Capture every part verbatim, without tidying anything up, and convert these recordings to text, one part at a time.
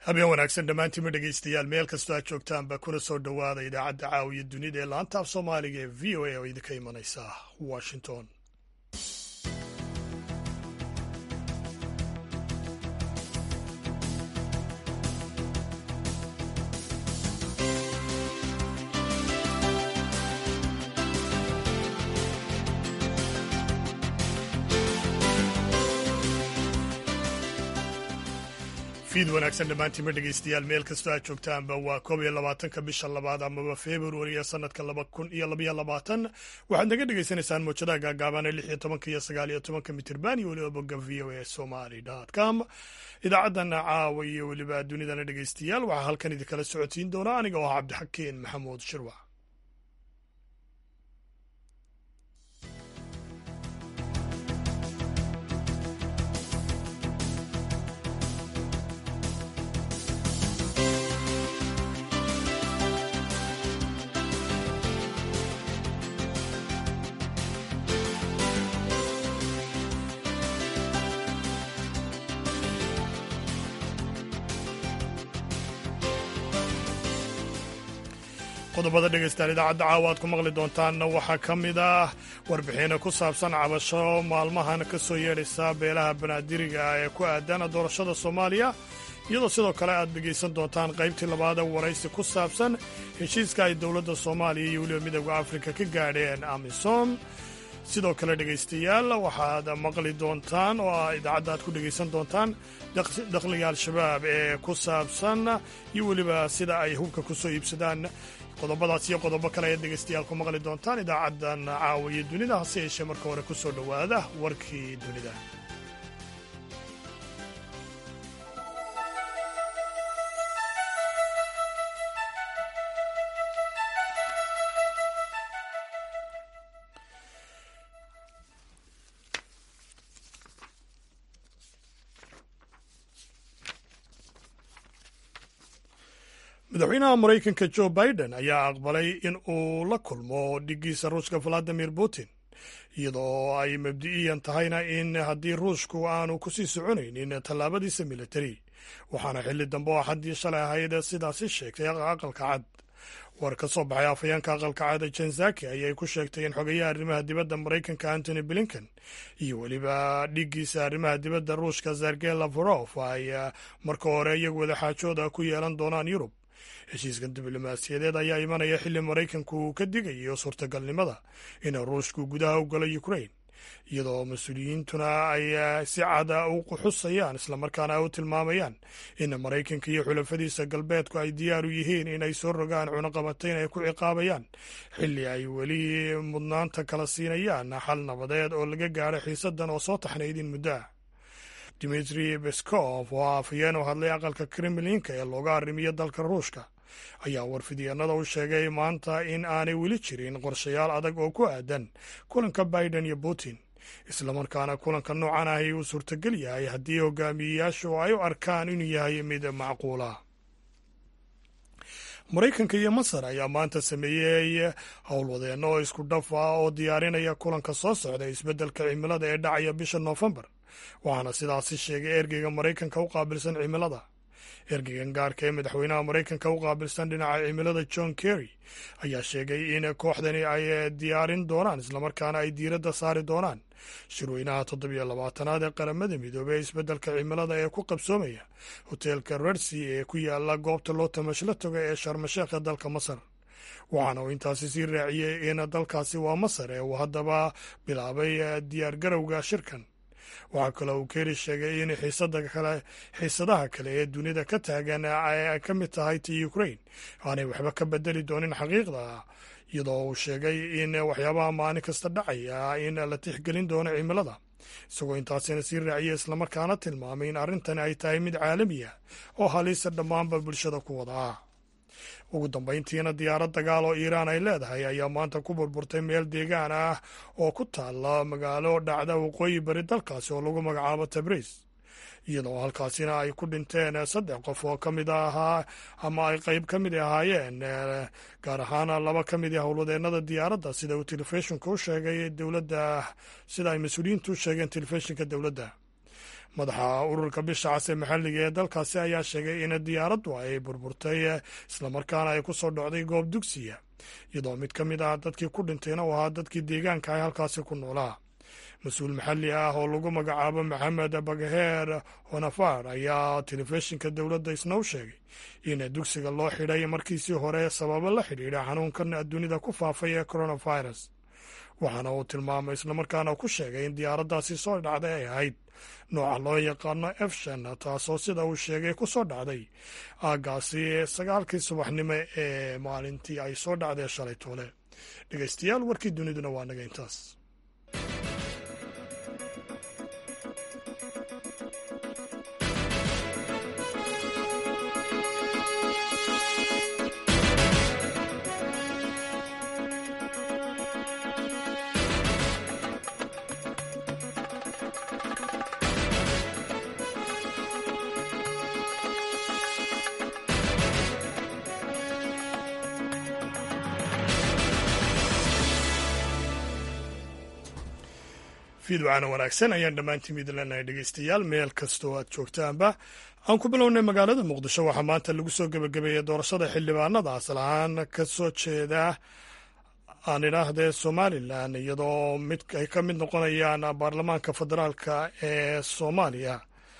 habeen wanaagsan dhammaantiinma dhegaystayaal meel kastoo aad joogtaanba kuna soo dhowaada idaacadda caawiya dunida ee laanta af soomaaliga ee v o a oo idinka imanaysa washington. fiid wanaagsan dhammaantiinma dhegaystayaal meel kastoo aad joogtaanba waa koob iyo labaatanka bisha labaad amaba februari ee sanadka laba kun iyo labaiyo labaatan waxaad naga dhagaysanaysaan mowjadaha gaagaaban ee lix iyo tobanka iyo sagaal iyo tobanka mitirban iyo weliba bogga v o a somali dot com. idaacaddan caawa iyo weliba dunidana dhegaystayaal waxaa halkan idinkala socodsiin doona aniga oo ah cabdixakeen maxamuud shirwac. qodobada dhegaystaan idaacadda caawa aad ku maqli doontaanna waxaa ka mid ah warbixino ku saabsan cabasho maalmahan ka soo yeedhaysa beelaha banaadiriga ee ku aadan doorashada soomaaliya, iyadoo sidoo kale aad dhegaysan doontaan qaybtii labaad ee waraysi ku saabsan heshiiska ay dowladda soomaaliya iyo weliba midooda afrika ka gaadheen amisom. sidoo kale dhegaystayaal waxaad maqli doontaan oo ah idaacadda aad ku dhegaysan doontaan dakhliga al-shabaab ee ku saabsan iyo weliba sida ay hubka ku soo iibsadaan. qodobadaas iyo qodobo kale ayaad dhegaystayaal ku maqli doontaan idaacaddan caawa iyo dunida, hase yeeshee marka hore ku soo dhowaada warkii dunida. madaxweynaha maraykanka joe biden ayaa aqbalay in uu la kulmo dhiggiisa ruushka valadimir putin, iyadoo ay mabdi'iyan tahayna in haddii ruushku aanu ku sii soconaynin tallaabadiisa militari, waxaana xilli dambe oo xaddii shalay ahayd sidaasi sheegtay aqalka cad. war ka soo baxay afhayeenka aqalka cad jen psaki ayay ku sheegtay in xogayaha arrimaha dibadda maraykanka antony blinken iyo weliba dhiggiisa arrimaha dibadda ruushka sergey lavrov ay marka hore iyagu wadaxaajooda ku yeelan doonaan yurub. heshiiskan diblomaasiyadeed ayaa imanaya xilli maraykanku uu ka digayo suurtagalnimada in ruushku gudaha u galo ukrain, iyadoo mas-uuliyiintuna ay si cada u quxusayaan islamarkaana ay u tilmaamayaan in maraykanka iyo xulafadiisa galbeedku ay diyaar u yihiin in ay soo rogaan cunaqabatayn ay ku ciqaabayaan, xilli ay weli mudnaanta kala siinayaan xal nabadeed oo laga gaadho xiisadan oo soo taxnayd in muddo ah. dimitri peskov oo afhayeen u hadlay aqalka kremlinka ee looga arrimiyo dalka ruushka ayaa warfidyaenada u sheegay maanta in aanay weli jirin qorshayaal adag oo ku aadan kulanka biden iyo putin, islamarkaana kulanka noocan ahi uu suurtagal yahay haddii hogaamiyeyaashu ay u arkaan inuu yahay mid macquula. maraykanka iyo masar ayaa maanta sameeyey howlwadeenno oo isku dhaf ah oo diyaarinaya kulanka soo socda isbeddelka cimilada ee dhacaya bisha noofembar, waxaana sidaasi sheegay ergeyga maraykanka u qaabilsan cimilada. ergeygan gaarka ee madaxweynaha maraykanka u qaabilsan dhinaca cimilada john kerry ayaa sheegay in kooxdani ay diyaarin doonaan islamarkaana ay diiradda saari doonaan shirweynaha toddobiyo labaatanaad ee qaramada midoobey ee isbeddelka cimilada ee ku qabsoomaya hoteelka redsi ee ku yaala goobta loo tamashla toga ee sharmasheekha dalka masar. waxaana uu intaasi sii raaciyey in dalkaasi waa masar ee uu haddaba bilaabay diyaargarowga shirkan. waxaa kaloo uu keri sheegay in xiisadaha kale ee dunida ka taagan ay ka mid tahay ti ukrain aanay waxba ka bedeli doonin xaqiiqda, iyadoo uu sheegay in waxyaabaha maalin kasta dhacaya in la tixgelin doono cimilada, isagoo intaasina sii raaciyay islamarkaana tilmaamay in arrintani ay tahay mid caalamiya oo halisa dhammaanba bulshada ku wada ah. ugu dambayntiina diyaarad dagaal oo iiraan ay leedahay ayaa maanta ku burburtay meel deegaan ah oo ku taalla magaalo dhacda waqooyi bari dalkaasi oo lagu magacaabo tabriis, iyadoo halkaasina ay ku dhinteen saddex qof oo ka mid ahaa ama ay qayb ka mid ahaayeen, gaar ahaan laba ka mid ah howlwadeennada diyaaradda, sida uu telefishinka u sheegay dowladda sida ay mas-uuliyiintu u sheegeen telefishinka dowladda. madaxa ururka bisha cas ee maxalliga ee dalkaasi ayaa sheegay in diyaaraddu ay burburtay islamarkaana ay ku soo dhocday goob dugsiya iyadoo mid ka mid ah dadkii ku dhintayna uu ahaa dadkii deegaanka ay halkaasi ku noolaa. mas-uul maxalli ah oo lagu magacaabo maxamed bagaheer honafar ayaa telefishinka dowladda isna u sheegay in dugsiga loo xidhay markiisii hore sababo la xidhiidha xanuunkan dunida ku faafay ee coronavirus, waxaana uu tilmaamay islamarkaana ku sheegay in diyaaraddaasi soo dhacday ay ahayd nooca loo yaqaano efshan, taasoo sida uu sheegay ku soo dhacday aaggaasi sagaalkii subaxnimo ee maalintii ay soo dhacdee shalay toole. dhegeystayaal, warkii duniduna waa naga intaas. fiidwacana wanaagsan ayaan dhammaantiin idin leenahay dhegeystayaal, meel kastoo aad joogtaanba. aan ku bilownay magaalada muqdisho waxaa maanta lagu soo gebagabeeyey doorashada xildhibaanada asal ahaan ka soo jeeda aan idhaahdee somalilan, iyadoo mid ay ka mid noqonayaan baarlamaanka federaalka ee soomaaliya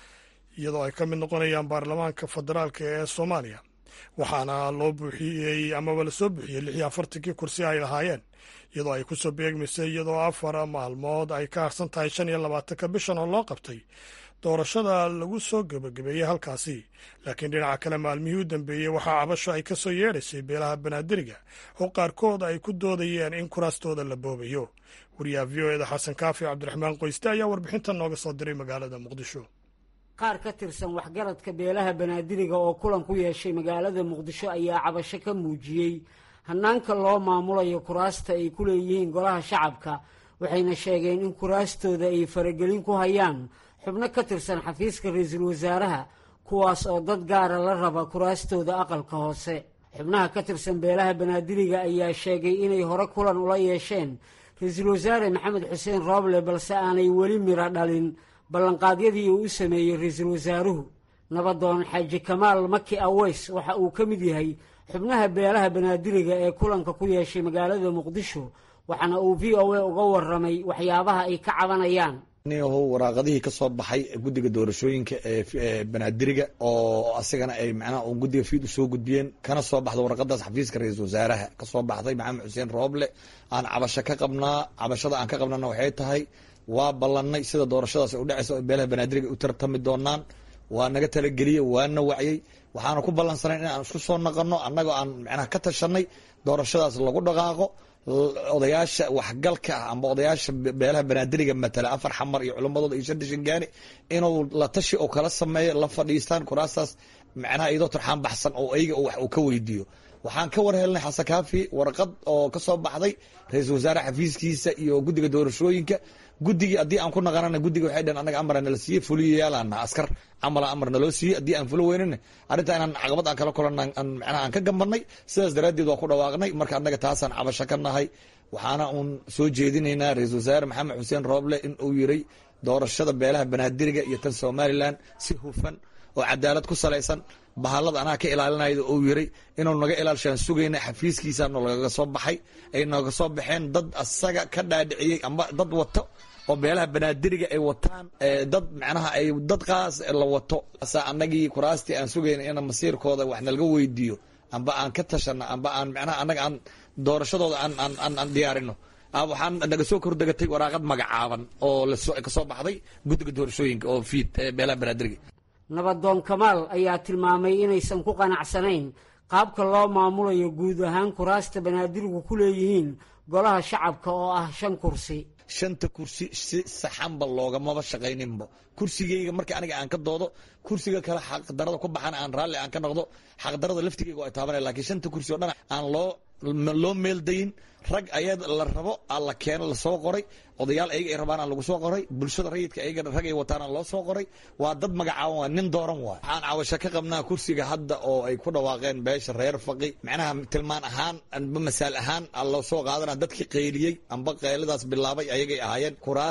iyadoo ay ka mid noqonayaan baarlamaanka federaalka ee soomaaliya waxaana loo buuxiyey amaba lasoo buuxiyey lix iyo afartankii kursi ay lahaayeen, iyadoo ay kusoo beegmaysay iyadoo afar maalmood ay ka harsan tahay shan iyo labaatanka bishan oo loo qabtay doorashada lagu soo gebagabeeyey halkaasi. laakiin dhinaca kale maalmihii u dambeeyey waxaa cabasho ay ka soo yeedhaysay beelaha banaadiriga oo qaarkood ay ku doodayeen in kuraastooda la boobayo. wariyaha v o eda xasan kaafi cabdiraxmaan qoyste ayaa warbixintan nooga soo diray magaalada muqdisho. qaar ka tirsan waxgaradka beelaha banaadiriga oo kulan ku yeeshay magaalada muqdisho ayaa cabasho ka muujiyey hannaanka loo maamulayo kuraasta ay ku leeyihiin golaha shacabka, waxayna sheegeen in kuraastooda ay faragelin ku hayaan xubno ka tirsan xafiiska ra-iisul wasaaraha, kuwaas oo dad gaara la raba kuraastooda aqalka hoose. xubnaha ka tirsan beelaha banaadiriga ayaa sheegay inay hore kulan ula yeesheen ra-iisul wasaare maxamed xuseen rooble, balse aanay weli miro dhalin ballanqaadyadii uu u sameeyey ra-iisul wasaaruhu. nabadoon xaaji kamaal maki aweys waxa uu ka mid yahay xubnaha beelaha banaadiriga ee kulanka ku yeeshay magaalada muqdisho, waxaana uu v o a uga waramay waxyaabaha ay ka cabanayaan. niyahow waraaqadihii ka soo baxay guddiga doorashooyinka ee banaadiriga oo asigana ay macnaha uun guddiga fiid usoo gudbiyeen, kana soo baxda waraqadaas xafiiska ra-iisul wasaaraha ka soo baxday maxamed xuseen rooble, aan cabasho ka qabnaa. cabashada aan ka qabnana waxay tahay waa ballanay sida doorashadaas u dhacaysa oo beelaha banaadiriga u tartami doonaan, waa naga talageliyey, waana wacyey, waxaana ku ballansanay in aan isku soo naqano annagoo aan macnaha ka tashanay doorashadaas lagu dhaqaaqo. odayaasha waxgalka ah amba odayaasha beelaha banaadiriga matala afar xamar iyo culimadooda iyo shan shangaani inuu la tashi oo kala sameeyo, la fadhiistaan kuraastaas macnaha iyadoo turxaan baxsan oo ayaga wax uu ka weydiiyo. waxaan ka war helnay xasan kaafi warqad oo ka soo baxday ra-iisul wasaare xafiiskiisa iyo guddiga doorashooyinka. guddigii haddii aan ku naqanana guddiga waxay dhaheen annaga amara nala siiyey, fuliyayaalaana askar camala amar naloo siiyey. haddii aan fulo weynana arrintaa inaan caqabad aan kala kulanna macnaha aan ka gambanay, sidaas daraaddeed waa ku dhawaaqnay. marka annaga taasaan cabasho ka nahay. waxaana uun soo jeedinaynaa ra-iisul wasaare maxamed xuseen rooble in uu yiray doorashada beelaha banaadiriga iyo tan somalilan si hufan oo cadaalad ku salaysan, bahallada anaa ka ilaalinayda uu yiray inuu naga ilaalshaan sugayna. xafiiskiisa nolagaga soo baxay, ay nooga soo baxeen dad asaga ka dhaadhiciyey amba dad wato oo beelaha banaadiriga ay wataan, dad macnaha ay dad qaas la wato. asa annagii kuraastii aan sugayna in masiirkooda wax nalaga weydiiyo amba aan ka tashano amba aan macnaha annaga aan doorashadooda aan aan aan diyaarino. waxaan naga soo kordegatay waraaqad magacaaban oo lasoo ka soo baxday guddiga doorashooyinka oo fiid beelaha banaadiriga. nabadoon kamaal ayaa tilmaamay inaysan ku qanacsanayn qaabka loo maamulayo guud ahaan kuraasta banaadirigu ku leeyihiin golaha shacabka oo ah shan kursi. shanta kursi si saxanba loogamaba shaqayninba. kursigeyga marka aniga aan ka doodo, kursiga kale xaqdarada ku baxana aan raalli aan ka noqdo, xaqdarada laftigeyga ay taabanaya. laakiin shanta kursi oo dhan aan loo loo meeldayin, rag ayad la rabo aan la keeno lasoo qoray, odayaal ayaga ay rabaan aan lagu soo qoray, bulshada rayidka ayaga rag ay wataan aan loo soo qoray. waa dad magacaaban, waa nin dooran waay. waxaan cabasho ka qabnaa kursiga hadda oo ay ku dhawaaqeen beesha reer faqi, macnaha tilmaan ahaan amba masaal ahaan aan loo soo qaadana dadkii qayliyey amba qaylidaas bilaabay ayagay ahaayeen. kuraasta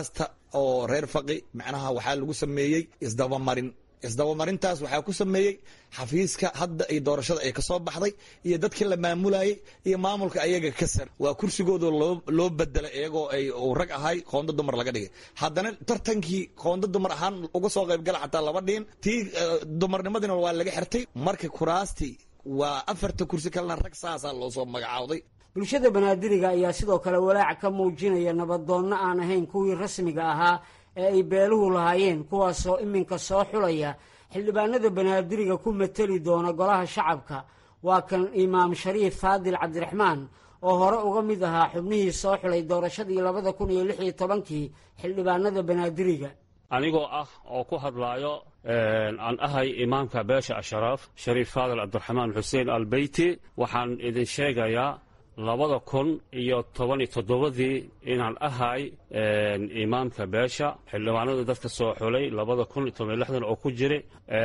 oo reer faqi macnaha waxaa lagu sameeyey isdabamarin isdabamarintaas waxaa ku sameeyey xafiiska hadda ay doorashada ay kasoo baxday iyo dadkii la maamulayay iyo maamulka ayaga ka sar waa kursigooda loo loo bedelay iyagoo ay rag ahay qoonda dumar laga dhigay haddana tartankii qoonda dumar ahaan uga soo qayb gala xataa laba dhiin tii dumarnimadina waa laga xirtay marka kuraastii waa afarta kursi kalena rag saasaa loo soo magacaawday bulshada banaadiriga ayaa sidoo kale walaac ka muujinaya nabadoonna aan ahayn kuwii rasmiga ahaa ee ay beeluhu lahaayeen kuwaasoo iminka soo xulaya xildhibaanada banaadiriga ku mateli doona golaha shacabka waa kan imaam shariif faadil cabdiraxmaan oo hore uga mid ahaa xubnihii soo xulay doorashadii labada kun iyo lix iyo tobankii xildhibaanada banaadiriga anigoo ah oo ku hadlaayo aan ahay imaamka beesha asharaaf shariif faadil cabdiraxmaan xuseen albeyti waxaan idin sheegayaa labada kun iyo toban iyo toddobadii inaan ahay imaamka beesha xildhibaanada dadka soo xulay labada kun iyo toban iyo lixdan oo ku jiray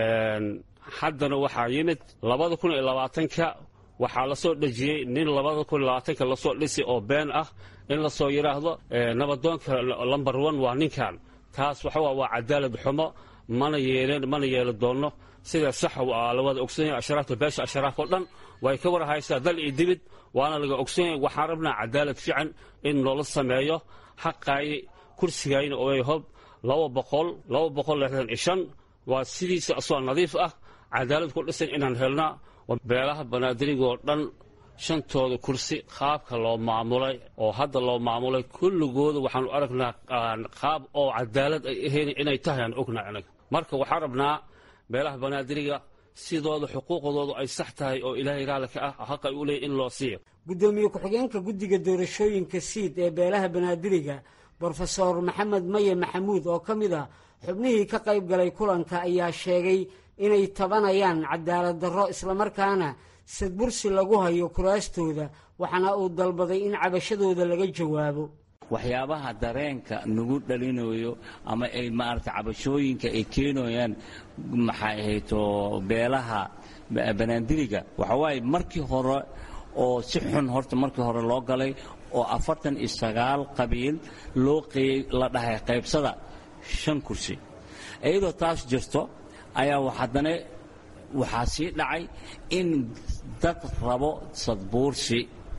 haddana waxaa yimid labada kun iyo labaatanka waxaa la soo dhejiyey nin labada kun iyo labaatanka lasoo dhisi oo been ah in lasoo yidhaahdo nabadoonka lamber one waa ninkan taas waxa waa cadaalad xumo mana yeeleen mana yeeli doono sida sax la wada ogsanyahay ashraafta beesha ashraaf oo dhan way ka war haysaa dal iyo dibid waana laga ogsanyahay waxaan rabnaa cadaalad fiican in loola sameeyo xaqaay kursigayna oo ay hob laba boqol laba boqol lixdan iyo shan waa sidiisa asoo nadiif ah cadaalad ku dhisan inaan helnaa beelaha banaadiriga oo dhan shantooda kursi qaabka loo maamulay oo hadda loo maamulay kulligooda waxaanu aragnaa qaab oo cadaalad ay ahayn inay tahay aan ognaa anaga marka waxaan rabnaa beelaha banaadiriga sidooda xuquuqdoodu ay sax tahay oo ilaahay raali ka ah xaq ay u leeyihiin in loo siiyo gudoomiye ku-xigeenka guddiga doorashooyinka siid ee beelaha banaadiriga brofesor maxamed maye maxamuud oo ka mid ah xubnihii ka qayb galay kulanka ayaa sheegay inay tabanayaan cadaalad darro islamarkaana sadbursi lagu hayo kuraastooda waxaana uu dalbaday in cabashadooda laga jawaabo waxyaabaha dareenka nagu dhalinayo ama ay maaragtay cabashooyinka ay keenayaan maxay ahayto beelaha banaadiriga waxa waaye markii hore oo si xun horta markii hore loo galay oo afartan iyo sagaal qabiil loo la dhahay qaybsada shan kursi iyadoo taas jirto ayaa haddana waxaa sii dhacay in dad rabo sadbuursi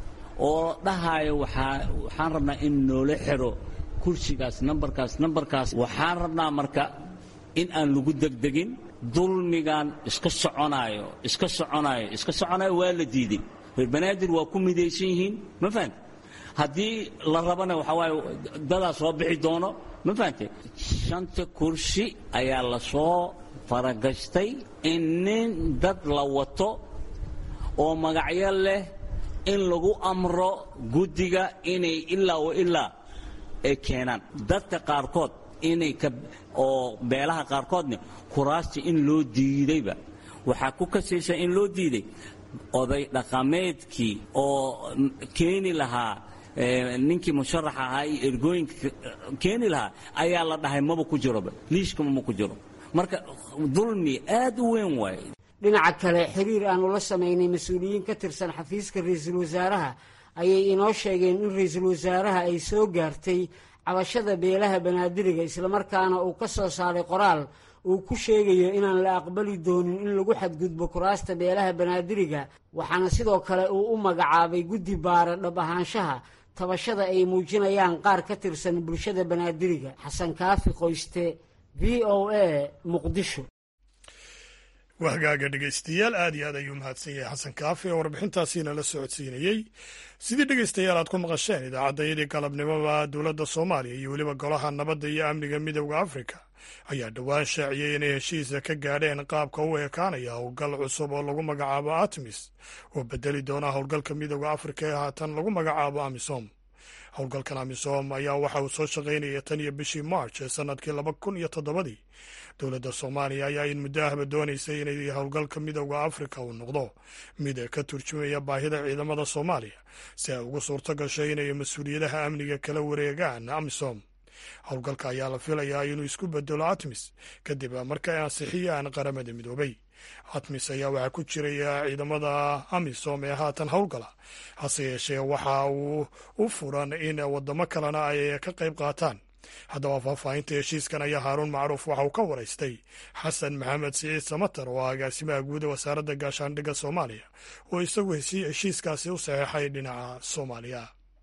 oo dhahayo waxaan rabnaa in noola xiro kursigaas nambarkaas nambarkaas waxaan rabnaa marka in aan lagu degdegin dulmigan iska soconaayo iska soconaayo iska soconaayo waa la diiday reer banaadir waa ku midaysan yihiin ma fahante haddii la rabana waxaa waaye dadaa soo bixi doono ma fahante shanta kursi ayaa lasoo faragashtay in nin dad la wato oo magacyo leh in lagu amro guddiga inay ilaa wa ilaa ay keenaan dadka qaarkood inay ka oo beelaha qaarkoodna kuraasta in loo diidayba waxaa ku kasaysa in loo diiday oday dhaqameedkii oo keeni lahaa ninkii musharax ahaa iyo ergooyinka keeni lahaa ayaa la dhahay maba ku jiroba liishkama ma ku jiro marka dulmi aad u weyn waaye dhinaca kale xiriir aanu la samaynay mas-uuliyiin ka tirsan xafiiska ra-iisul wasaaraha ayay inoo sheegeen in ra-iisul wasaaraha ay soo gaartay cabashada beelaha banaadiriga islamarkaana uu ka soo saaray qoraal uu ku sheegayo inaan la aqbali doonin in lagu xadgudbo kuraasta beelaha banaadiriga waxaana sidoo kale uu u magacaabay guddi baara dhab ahaanshaha tabashada ay muujinayaan qaar ka tirsan bulshada banaadiriga xasan kaafi qoyste v o a muqdisho waa hagaaga dhegaystayaal aad iyo aad ayuu mahadsan yahay xasan kaafi oo warbixintaasiina la socodsiinayey sidii dhegaystayaal aad ku maqasheen idaacaddayadii galabnimoba dowladda soomaaliya iyo weliba golaha nabadda iyo amniga midowda afrika ayaa dhowaan shaaciyey inay heshiisa ka gaadheen qaabka u ekaanaya howlgal cusub oo lagu magacaabo atmis oo bedeli doona howlgalka midowda afrika ee haatan lagu magacaabo amisom howlgalkan amisom ayaa waxa uu soo shaqaynaya tan iyo bishii march ee sanadkii laba kun iyo toddobadii dowladda soomaaliya ayaa in muddo ahba doonaysay inay howlgalka midowda afrika uu noqdo mid ka turjumaya baahida ciidamada soomaaliya si ay ugu suurto gashay inay mas-uuliyadaha amniga kala wareegaan amisom howlgalka ayaa la filayaa inuu isku bedelo atmis kadib markay ansixiyaan qaramada midoobay atmis ayaa waxaa ku jiraya ciidamada amisom ee haatan howlgala hase yeeshee waxa uu u furan in wadamo kalena ay ka qayb qaataan haddaba faahfaahinta heshiiskan ayaa haaruun macruuf waxa uu ka waraystay xasan maxamed siciid samatar oo ah agaasimaha guud ee wasaaradda gaashaandhigga soomaaliya oo isagu heshiiskaasi u saxeexay dhinaca soomaaliya.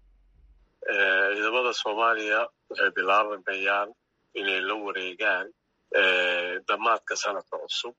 ciidamada soomaaliya waxay bilaabayaan inay la wareegaan dhammaadka sanadka cusub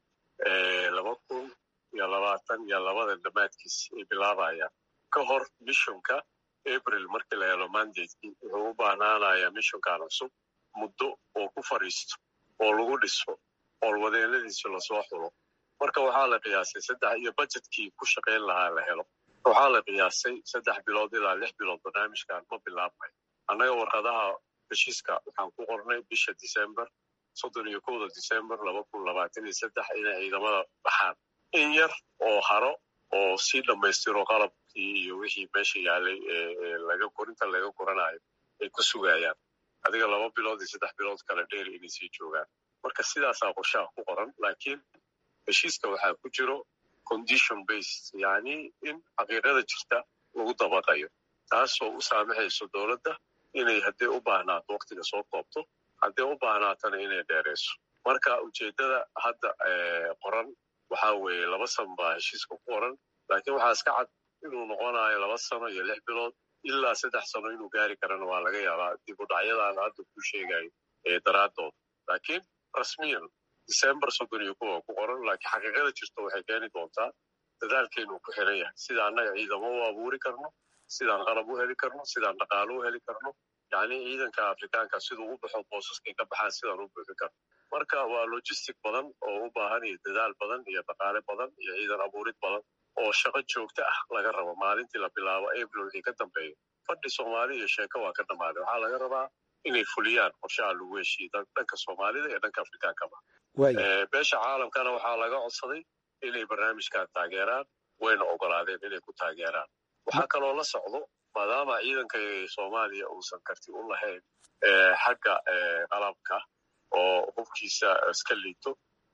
laba kun iyo labaatan iyo labada dhammaadkiis ay bilaabayaan ka hor mishonka april markii la helo mandatekii wuxuu u baahnaanayaa mishonkan cusub muddo oo ku fadhiisto oo lagu dhiso howlwadeennadiisi lasoo xulo. marka waxaa la qiyaasay saddex iyo bajetkii ku shaqayn lahaa la helo waxaa la qiyaasay saddex bilood ilaa lix bilood barnaamijkan ma bilaabmay. annaga warqadaha heshiiska waxaan ku qornay bisha december soddon iyo kowda december laba kun labaatan iyo saddex inay ciidamada baxaan in yar oo haro oo sii dhammaystiro qalabkii iyo wixii meesha yaalay laga korinta laga koranayo ay ku sugayaan adiga laba bilood iyo saddex bilood kale dheer inay sii joogaan. marka sidaasaa qorshaha ku qoran, laakiin heshiiska waxaa ku jiro condition based, yani in xaqiiqada jirta lagu dabaqayo, taasoo u saamaxayso dowladda inay haddii u baahnaato waktiga soo koobto, haddii u baahnaatana inay dheerayso. marka ujeeddada hadda qoran waxaa weeye laba sano baa heshiiska ku qoran, laakiin waxaa iska cad inuu noqonayo laba sano iyo lix bilood ilaa saddex sano inuu gaari karana waa laga yaabaa dib u dhacyadaan hadda ku sheegayo ee daraaddood. laakiin rasmiyan december soddon iyo kowa ku qoran, laakiin xaqiiqada jirto waxay keeni doontaa dadaalkeenu ku xiran yahay sida annaga ciidamo u abuuri karno, sidaan qalab u heli karno, sidaan dhaqaalo u heli karno, yacni ciidanka afrikaanka siduu u baxo boosaskay ka baxaan sidaan u buuxin karno. marka waa logistic badan oo u baahan iyo dadaal badan iyo dhaqaale badan iyo ciidan abuurid badan oo shaqo joogto ah laga rabo. maalintii la bilaabo april wixii ka dambeeya fadhi soomaali iyo sheeko waa ka dhammaaday. waxaa laga rabaa inay fuliyaan qorshaha lagu heshiiyey dhanka soomaalida iyo dhanka afrikaankaba. beesha caalamkana waxaa laga codsaday inay barnaamijkan taageeraan, wayna ogolaadeen inay ku taageeraan. waxaa kaloo la socdo maadaama ciidanka soomaaliya uusan karti u lahayn xagga qalabka oo hubkiisa iska liito,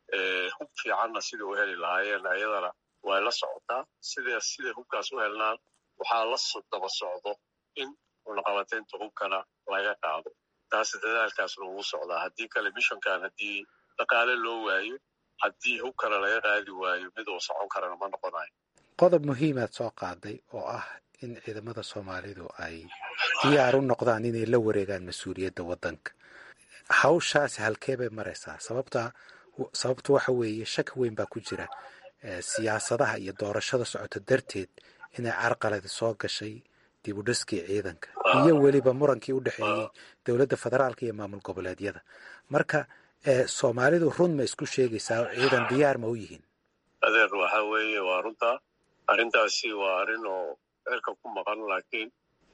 hub fiicanna sida u heli lahaayeen ayadana way la socotaa. sida siday hubkaas u helnaan waxaa la daba socdo in cunaqabateynta hubkana laga qaado. taas dadaalkaasna ugu socdaa. haddii kale mishonkan haddii dhaqaale loo waayo, haddii hubkana laga qaadi waayo mid uu socon karana ma noqonayo. qodob muhiimaad soo qaaday oo ah in ciidamada soomaalidu ay diyaar u noqdaan inay la wareegaan mas-uuliyadda waddanka. hawshaasi halkee bay maraysaa? sababta sababtu waxa weeye shaki weyn baa ku jira siyaasadaha iyo doorashada socota darteed inay carqaladi soo gashay dib u dhiskii ciidanka iyo weliba murankii u dhexeeyey dowladda federaalka iyo maamul goboleedyada. marka soomaalidu run ma isku sheegaysaa oo ciidan diyaar ma u yihiin? adeer waxa weeye waa runtaa. arrintaasi waa arrin oo cirka ku maqan, laakiin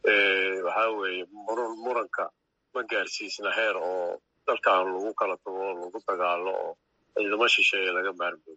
waxaa weeye muranka ma gaarsiisna heer oo dalkan lagu kala tago oo lagu dagaalo oo ciidamo shisheeye laga maarmooyo.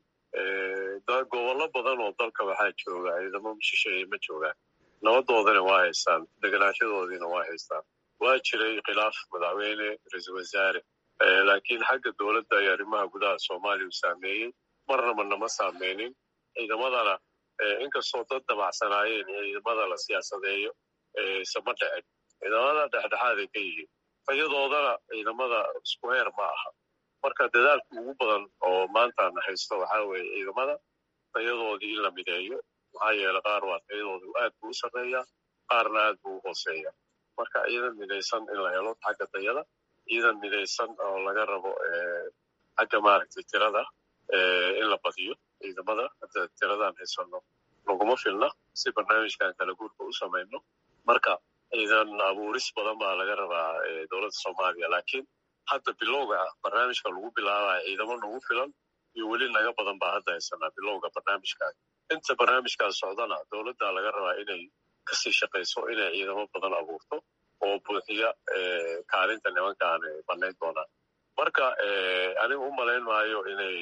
gobollo badan oo dalka waxaa jooga ciidamo shisheeye ma joogaan, nabadoodana waa haystaan, deganaashadoodiina waa haystaan. waa jiray khilaaf madaxweyne ra-iisul wasaare, laakiin xagga dowladda iyo arrimaha gudaha soomaaliya u saameeyey, marnaba nama saameynin. ciidamadana inkastoo dad dabacsanaayeen ciidamada la siyaasadeeyo sama dhicin. ciidamada dhexdhexaaday ka yihiin, tayadoodana ciidamada isku heer ma aha. marka dadaalka ugu badan oo maantana haysto waxaa weeye ciidamada tayadoodii in la mideeyo, maxaa yeele qaar waa tayadoodu aad buu u sarreeyaa, qaarna aad buu u hooseeya. marka ciidan midaysan in la helo xagga tayada, ciidan midaysan oo laga rabo xagga maaragtay tirada in la badiyo ciidamada. hadda tiradaan haysano laguma filna si barnaamijkan kala guurka u samayno. marka ciidan abuuris badan baa laga rabaa dowladda soomaaliya, laakiin hadda bilowga barnaamijka lagu bilaabaya ciidamo nagu filan iyo weli naga badan baa hadda haysanaa bilowga barnaamijkan. inta barnaamijkaas socdana dowladda laga rabaa inay kasii shaqayso inay ciidamo badan abuurto oo buuxiya kaalinta nimankaan banayn doonaan. marka aniga u malayn maayo inay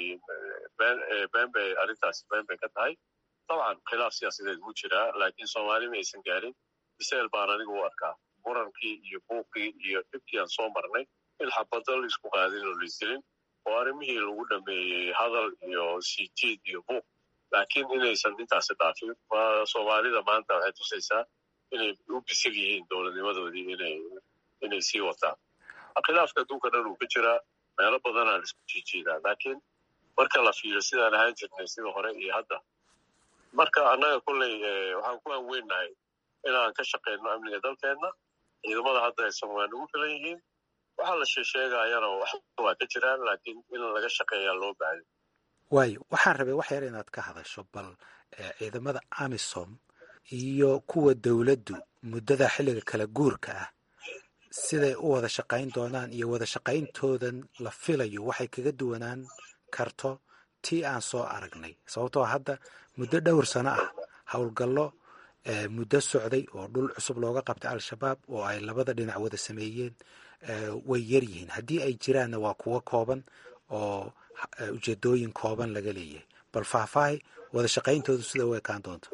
been bay arrintaasi been bay ka tahay. dabcan khilaaf siyaasadeed wuu jiraa, laakiin soomaali ma aysan gaarin. biseel baan aniga u arkaa murankii iyo buuqii iyo dhibkii aan soo marnay in xabado la isku qaadin oo laisdilin oo arrimihii lagu dhameeyey hadal iyo siijiid iyo buuq, laakiin inaysan intaasi dhaafin. soomaalida maanta waxay tusaysaa inay u bisil yihiin dowladnimadoodii inay inay sii wataan. khilaafka adduunka dhan uu ka jiraa meelo badanaa la isku jiijiidaa laakiin marka la fiiro sidaan ahaan jirnay sida hore iyo hadda marka annaga kolley waxaan ku aanweynahay inaan ka shaqayno amniga dalkeenna ciidamada hadda aysan waa nagu filan yihiin waxaa la sheesheegayana waa ka jiraan laakiin in laga shaqeeyaa loo baahay waayo waxaan rabay wax yar inaad ka hadasho bal ciidamada amisom iyo kuwa dowladdu muddada xilliga kala guurka ah siday u wada shaqayn doonaan iyo wada shaqayntoodan la filayo waxay kaga duwanaan karto tii aan soo aragnay sababtoo hadda muddo dhowr sano ah howlgallo muddo socday oo dhul cusub looga qabtay al-shabaab oo ay labada dhinac wada sameeyeen way yar yihiin haddii ay jiraanna waa kuwo kooban oo ujeedooyin kooban laga leeyahay bal faahfaahay wada shaqayntoodu sida u ekaan doonto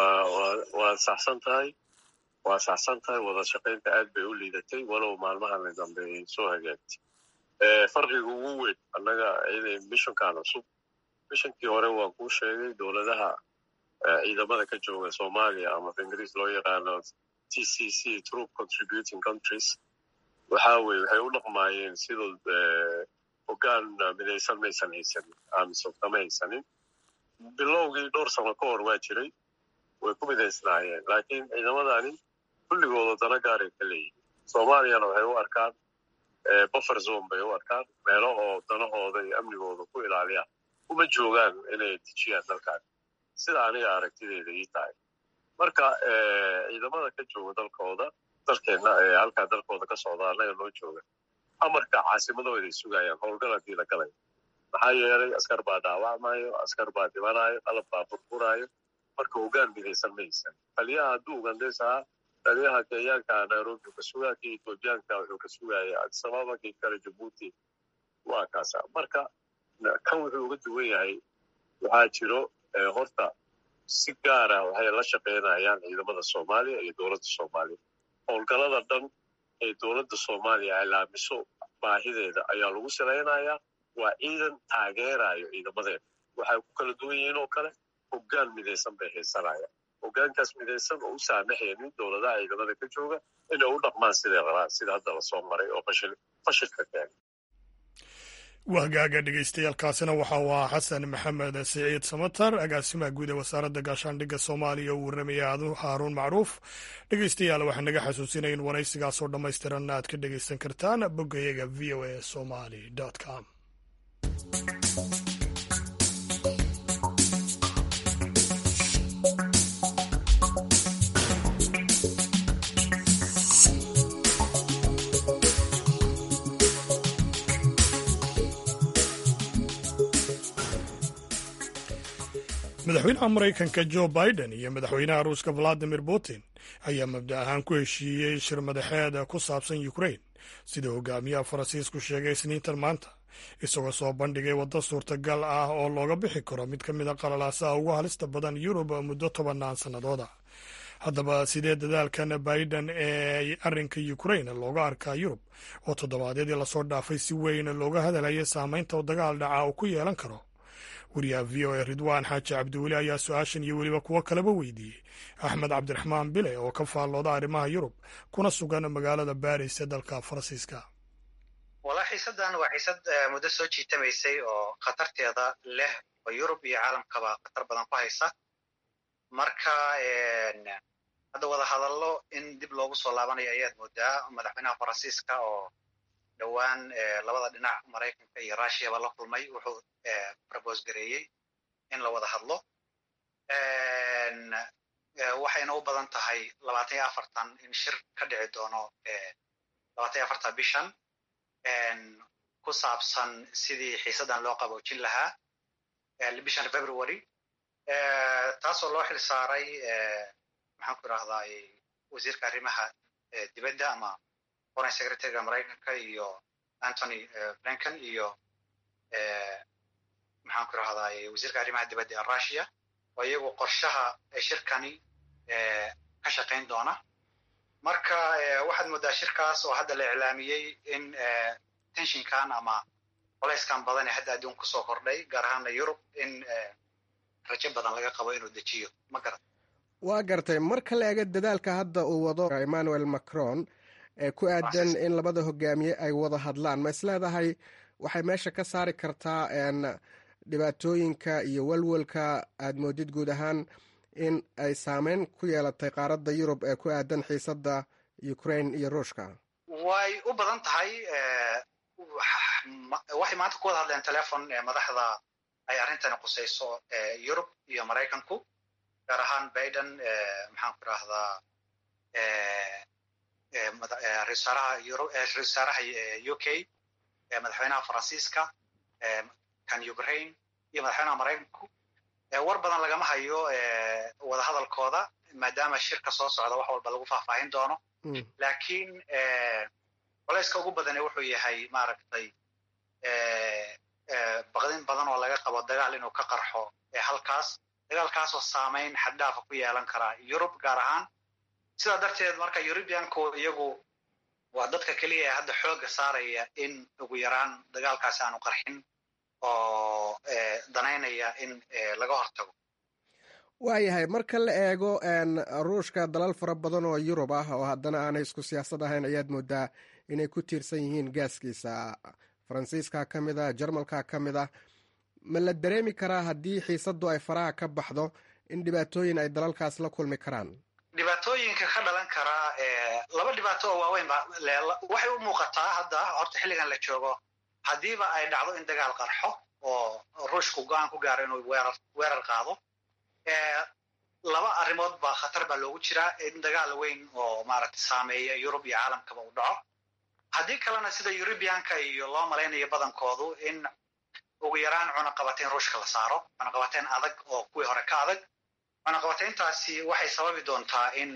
waa saxsan tahay waa saxsan tahay wada shaqaynta aad bay u liidatay walow maalmahan dambe ay soo hagaagtay farqiga ugu weyn annaga mishankan cusub mishankii hore waan kuu sheegay dowladaha ciidamada ka jooga soomaaliya ama ingiriis loo yaqaano t c c troop contributing countries waxaa weye waxay u dhaqmaayeen sidoo hoggaan midaysan maysan haysanin amisom kama haysanin bilowgii dhowr sano ka hor waa jiray way ku midaysnaayeen laakiin ciidamadani kulligooda dana gaaray ka leeyihin soomaaliyana waxay u arkaan buffer zone bay u arkaan meelo oo danahooda iyo amnigooda ku ilaaliyaan uma joogaan inay dejiyaan dalkaan sida aniga aragtideeda ii tahay marka ciidamada ka jooga dalkooda dalkeenna ee halkaa dalkooda ka socda annaga noo jooga amarka caasimadooda ay sugayaan howlgal haddii la galayo maxaa yeelay askar baa dhaawacmayo askar baa dhibanayo qalab baa burburaayo marka hoggaan midaysan maysan taliyaha hadduu ugandays ahaa taliyaha kenyaanka nairobi ka sugaa kii etoobiyaanka wuxuu ka sugaya adisababa kii kale jabuuti waa kaasa marka kan wuxuu uga duwan yahay waxaa jiro horta si gaara waxay la shaqaynayaan ciidamada soomaaliya iyo dowladda soomaaliya howlgalada dhan ee dowladda soomaaliya ay laamiso baahideeda ayaa lagu salaynayaa waa ciidan taageerayo ciidamadeeda waxay ku kala duwan yihiin oo kale hoggaan midaysan bay haysanayaan hoggaankaas midaysan oo u saamaxaynin dowladaha ciidamada ka jooga inay u dhaqmaan siday rabaan sida hadda lasoo maray oo fashil fashilka keenay wahgaaga dhegeystayaaalkaasina waxa uu ahaa xasan maxamed siciid samatar agaasimaha guud ee wasaaradda gaashaandhigga soomaaliya uu warramaya haaruun macruuf dhegeystayaal waxaa naga xasuusinaya in waraysigaasoo dhammaystiran aad ka dhegeysan kartaan boggayaga v o a somali com madaxweynaha maraykanka jo biden iyo madaxweynaha ruuska valadimir putin ayaa mabda ahaan ku heshiiyey shir madaxeed ku saabsan ukrain sida hogaamiyaha faransiisku sheegay isniintan maanta isagoo soo bandhigay waddo suurtagal ah oo looga bixi karo mid ka mid a qalalaasaha ugu halista badan yurub muddo tobannaan sannadooda haddaba sidee dadaalkan biden ee arrinka ukrain looga arkaa yurub oo toddobaadyadii lasoo dhaafay si weyn looga hadalaya saamaynta dagaal dhaca uu ku yeelan karo wariyaha v o a ridwaan xaaji cabdiweli ayaa su-aashan iyo weliba kuwo kaleba weydiiyey axmed cabdiraxmaan bile oo ka faallooda arrimaha yurub kuna sugan magaalada baris ee dalka faransiiska walaa xiisaddan waa xiisad muddo soo jiitamaysay oo khatarteeda leh oo yurub iyo caalamkaba khatar badan ku haysa marka hadda wada hadallo in dib loogu soo laabanayo ayaad moodaa madaxweynaha faransiiska oo dhowaan labada dhinac maraykanka iyo rushiyaba la kulmay wuxuu robos gareeyey in la wada hadlo waxayna u badan tahay labaatan iyo afartan in shir ka dhici doono labaatan iyo afartan bishan ku saabsan sidii xiisaddan loo qaboojin lahaa bishan february taasoo loo xil saaray maxaan ku idhahdaa wasiirka arrimaha dibadda ama foreign secretary-ga maraykanka iyo antony blinken iyo maxaan ku idhahdaa wasiirka arrimaha dibadda ee russia oo iyagu qorshaha shirkani ka shaqayn doona marka waxaad moodaa shirkaas oo hadda la iclaamiyey in tenshinkan ama colayskan badan ee hadda adduunka kusoo kordhay gaar ahaana yurub in rajo badan laga qabo inuu dejiyo ma garat waa gartay marka la eega dadaalka hadda uu wado emmanuel macron ee ku aadan in labada hogaamiye ay wada hadlaan ma isleedahay waxay meesha ka saari kartaa dhibaatooyinka iyo walwalka aad moodid guud ahaan in ay saameyn ku yeelatay qaaradda yurub ee ku aadan xiisadda ukraine iyo ruushka? way u badan tahay. waxay maanta ku wada hadleen telefon madaxda ay arrintani qusayso yurub iyo maraykanku, gaar ahaan biden, maxaan ku idhaahdaa ra-isul wasaaraha u k, madaxweynaha faransiiska, kan ukraine iyo madaxweynaha maraykanku. war badan lagama hayo wadahadalkooda maadaama shirka soo socda wax walba lagu faahfaahin doono. laakiin culayska ugu badane wuxuu yahay maaragtay baqdin badan oo laga qabo dagaal inuu ka qarxo halkaas, dagaalkaasoo saameyn xaddhaafa ku yeelan karaa yurub gaar ahaan. sidaa darteed marka eurubianku iyagu waa dadka keliya ee hadda xooga saaraya in ugu yaraan dagaalkaasi aanu qarxin oo danaynaya in laga hortago. waayahay, marka la eego ruushka dalal fara badan oo yurub ah oo haddana aanay isku siyaasad ahayn ayaad moodaa inay ku tiirsan yihiin gaaskiisa. faransiiska ka mid a, jarmalka ka mid ah. ma la dareemi karaa haddii xiisaddu ay faraha ka baxdo in dhibaatooyin ay dalalkaas la kulmi karaan? dhibaatooyinka ka dhalan karaa laba dhibaato oo waaweyn ba waxay u muuqataa hadda horta xilligan la joogo, haddiiba ay dhacdo in dagaal qarxo oo ruushku go-aan ku gaaro inuu weerar weerar qaado, laba arrimood baa khatar baa loogu jiraa in dagaal weyn oo maaragtay saameeya yurub iyo caalamkaba u dhaco. haddii kalena sida eurubianka iyo loo malaynayo badankoodu in ugu yaraan cunaqabateyn ruushka la saaro, cunaqabateyn adag oo kuwii hore ka adag. cunaqabateyntaasi waxay sababi doontaa in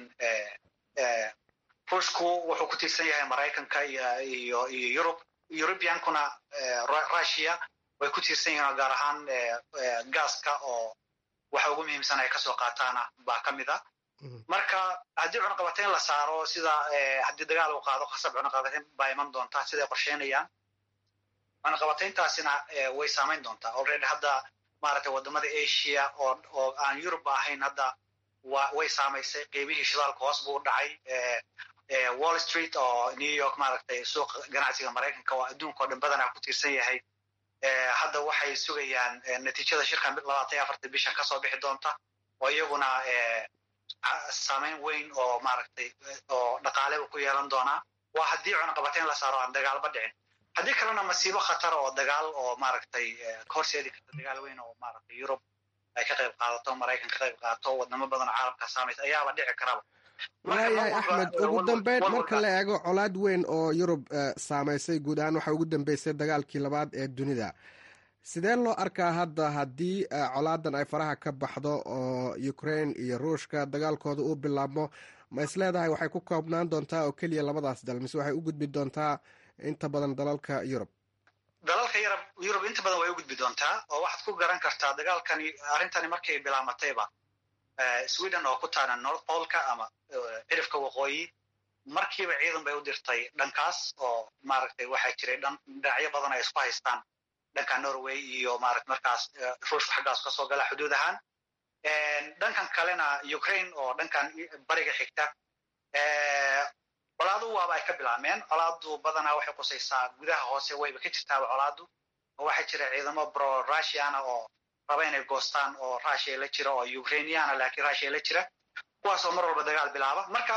ruushku wuxuu ku tiirsan yahay maraykanka iyo iyo iyo yurub, eurubiankuna russia way ku tiirsan yihiin oo gaar ahaan gaaska oo waxa ugu muhiimsan ay kasoo qaataana baa ka mid a. marka haddii cunaqabateyn la saaro, sida haddii dagaal uu qaado khasab cunaqabateyn baa iman doontaa siday qorsheynayaan. cunaqabateyntaasina way saamayn doontaa. already hadda maaragtay wadamada asia oo oo aan yurub ahayn hadda wa way saamaysay. qiimihii shidaalka hoos buu u dhacay. wall street oo new york maaragtay suuqa ganacsiga maraykanka oo adduunka oo dhan badanaa ku tiirsan yahay, hadda waxay sugayaan natiijada shirkan labaatan iyo afarta bishan kasoo bixi doonta oo iyaguna saameyn weyn oo maaragtay oo dhaqaale uu ku yeelan doonaa. waa haddii cunaqabateyn la saaro aan dagaalba dhicin. haddii kalena masiibo khatar oo dagaal oo maaragtay ka horseedi karta dagaal weyn oo maaragtay yurub ay ka qayb qaadato, maraykan ka qayb qaadato, wadamo badan oo caalamka saamaysa ayaaba dhici karaba. waayahay axmed, ugu dambeyn marka la eego colaad weyn oo yurub saamaysay guud ahaan waxaa ugu dambeysay dagaalkii labaad ee dunida. sidee loo arkaa hadda haddii colaadan ay faraha ka baxdo oo ukraine iyo ruushka dagaalkooda uu bilaabmo, ma isleedahay waxay ku koobnaan doontaa oo keliya labadaas dal, mise waxay u gudbi doontaa inta badan dalalka yurub? dalalka yurub yurub inta badan way u gudbi doontaa oo waxaad ku garan kartaa dagaalkani arrintani markay bilaamatayba sweden oo ku taana north polka ama cirifka waqooyi markiiba ciidan bay u dirtay dhankaas oo maaragtay waxaa jiray dhinacyo badan ay isku haystaan dhanka norway iyo maaragtay markaas ruushku xaggaas kasoo gala xuduud ahaan. dhankan kalena ukraine oo dhankan bariga xigta colaadu waaba ay ka bilaabmeen. colaadu badanaa waxay qusaysaa gudaha hoose wayba ka jirtaaba colaadu, oo waxaa jira ciidamo pro russiana oo raba inay goostaan oo russia la jira oo ukrainiana laakiin russia la jira, kuwaasoo mar walba dagaal bilaaba. marka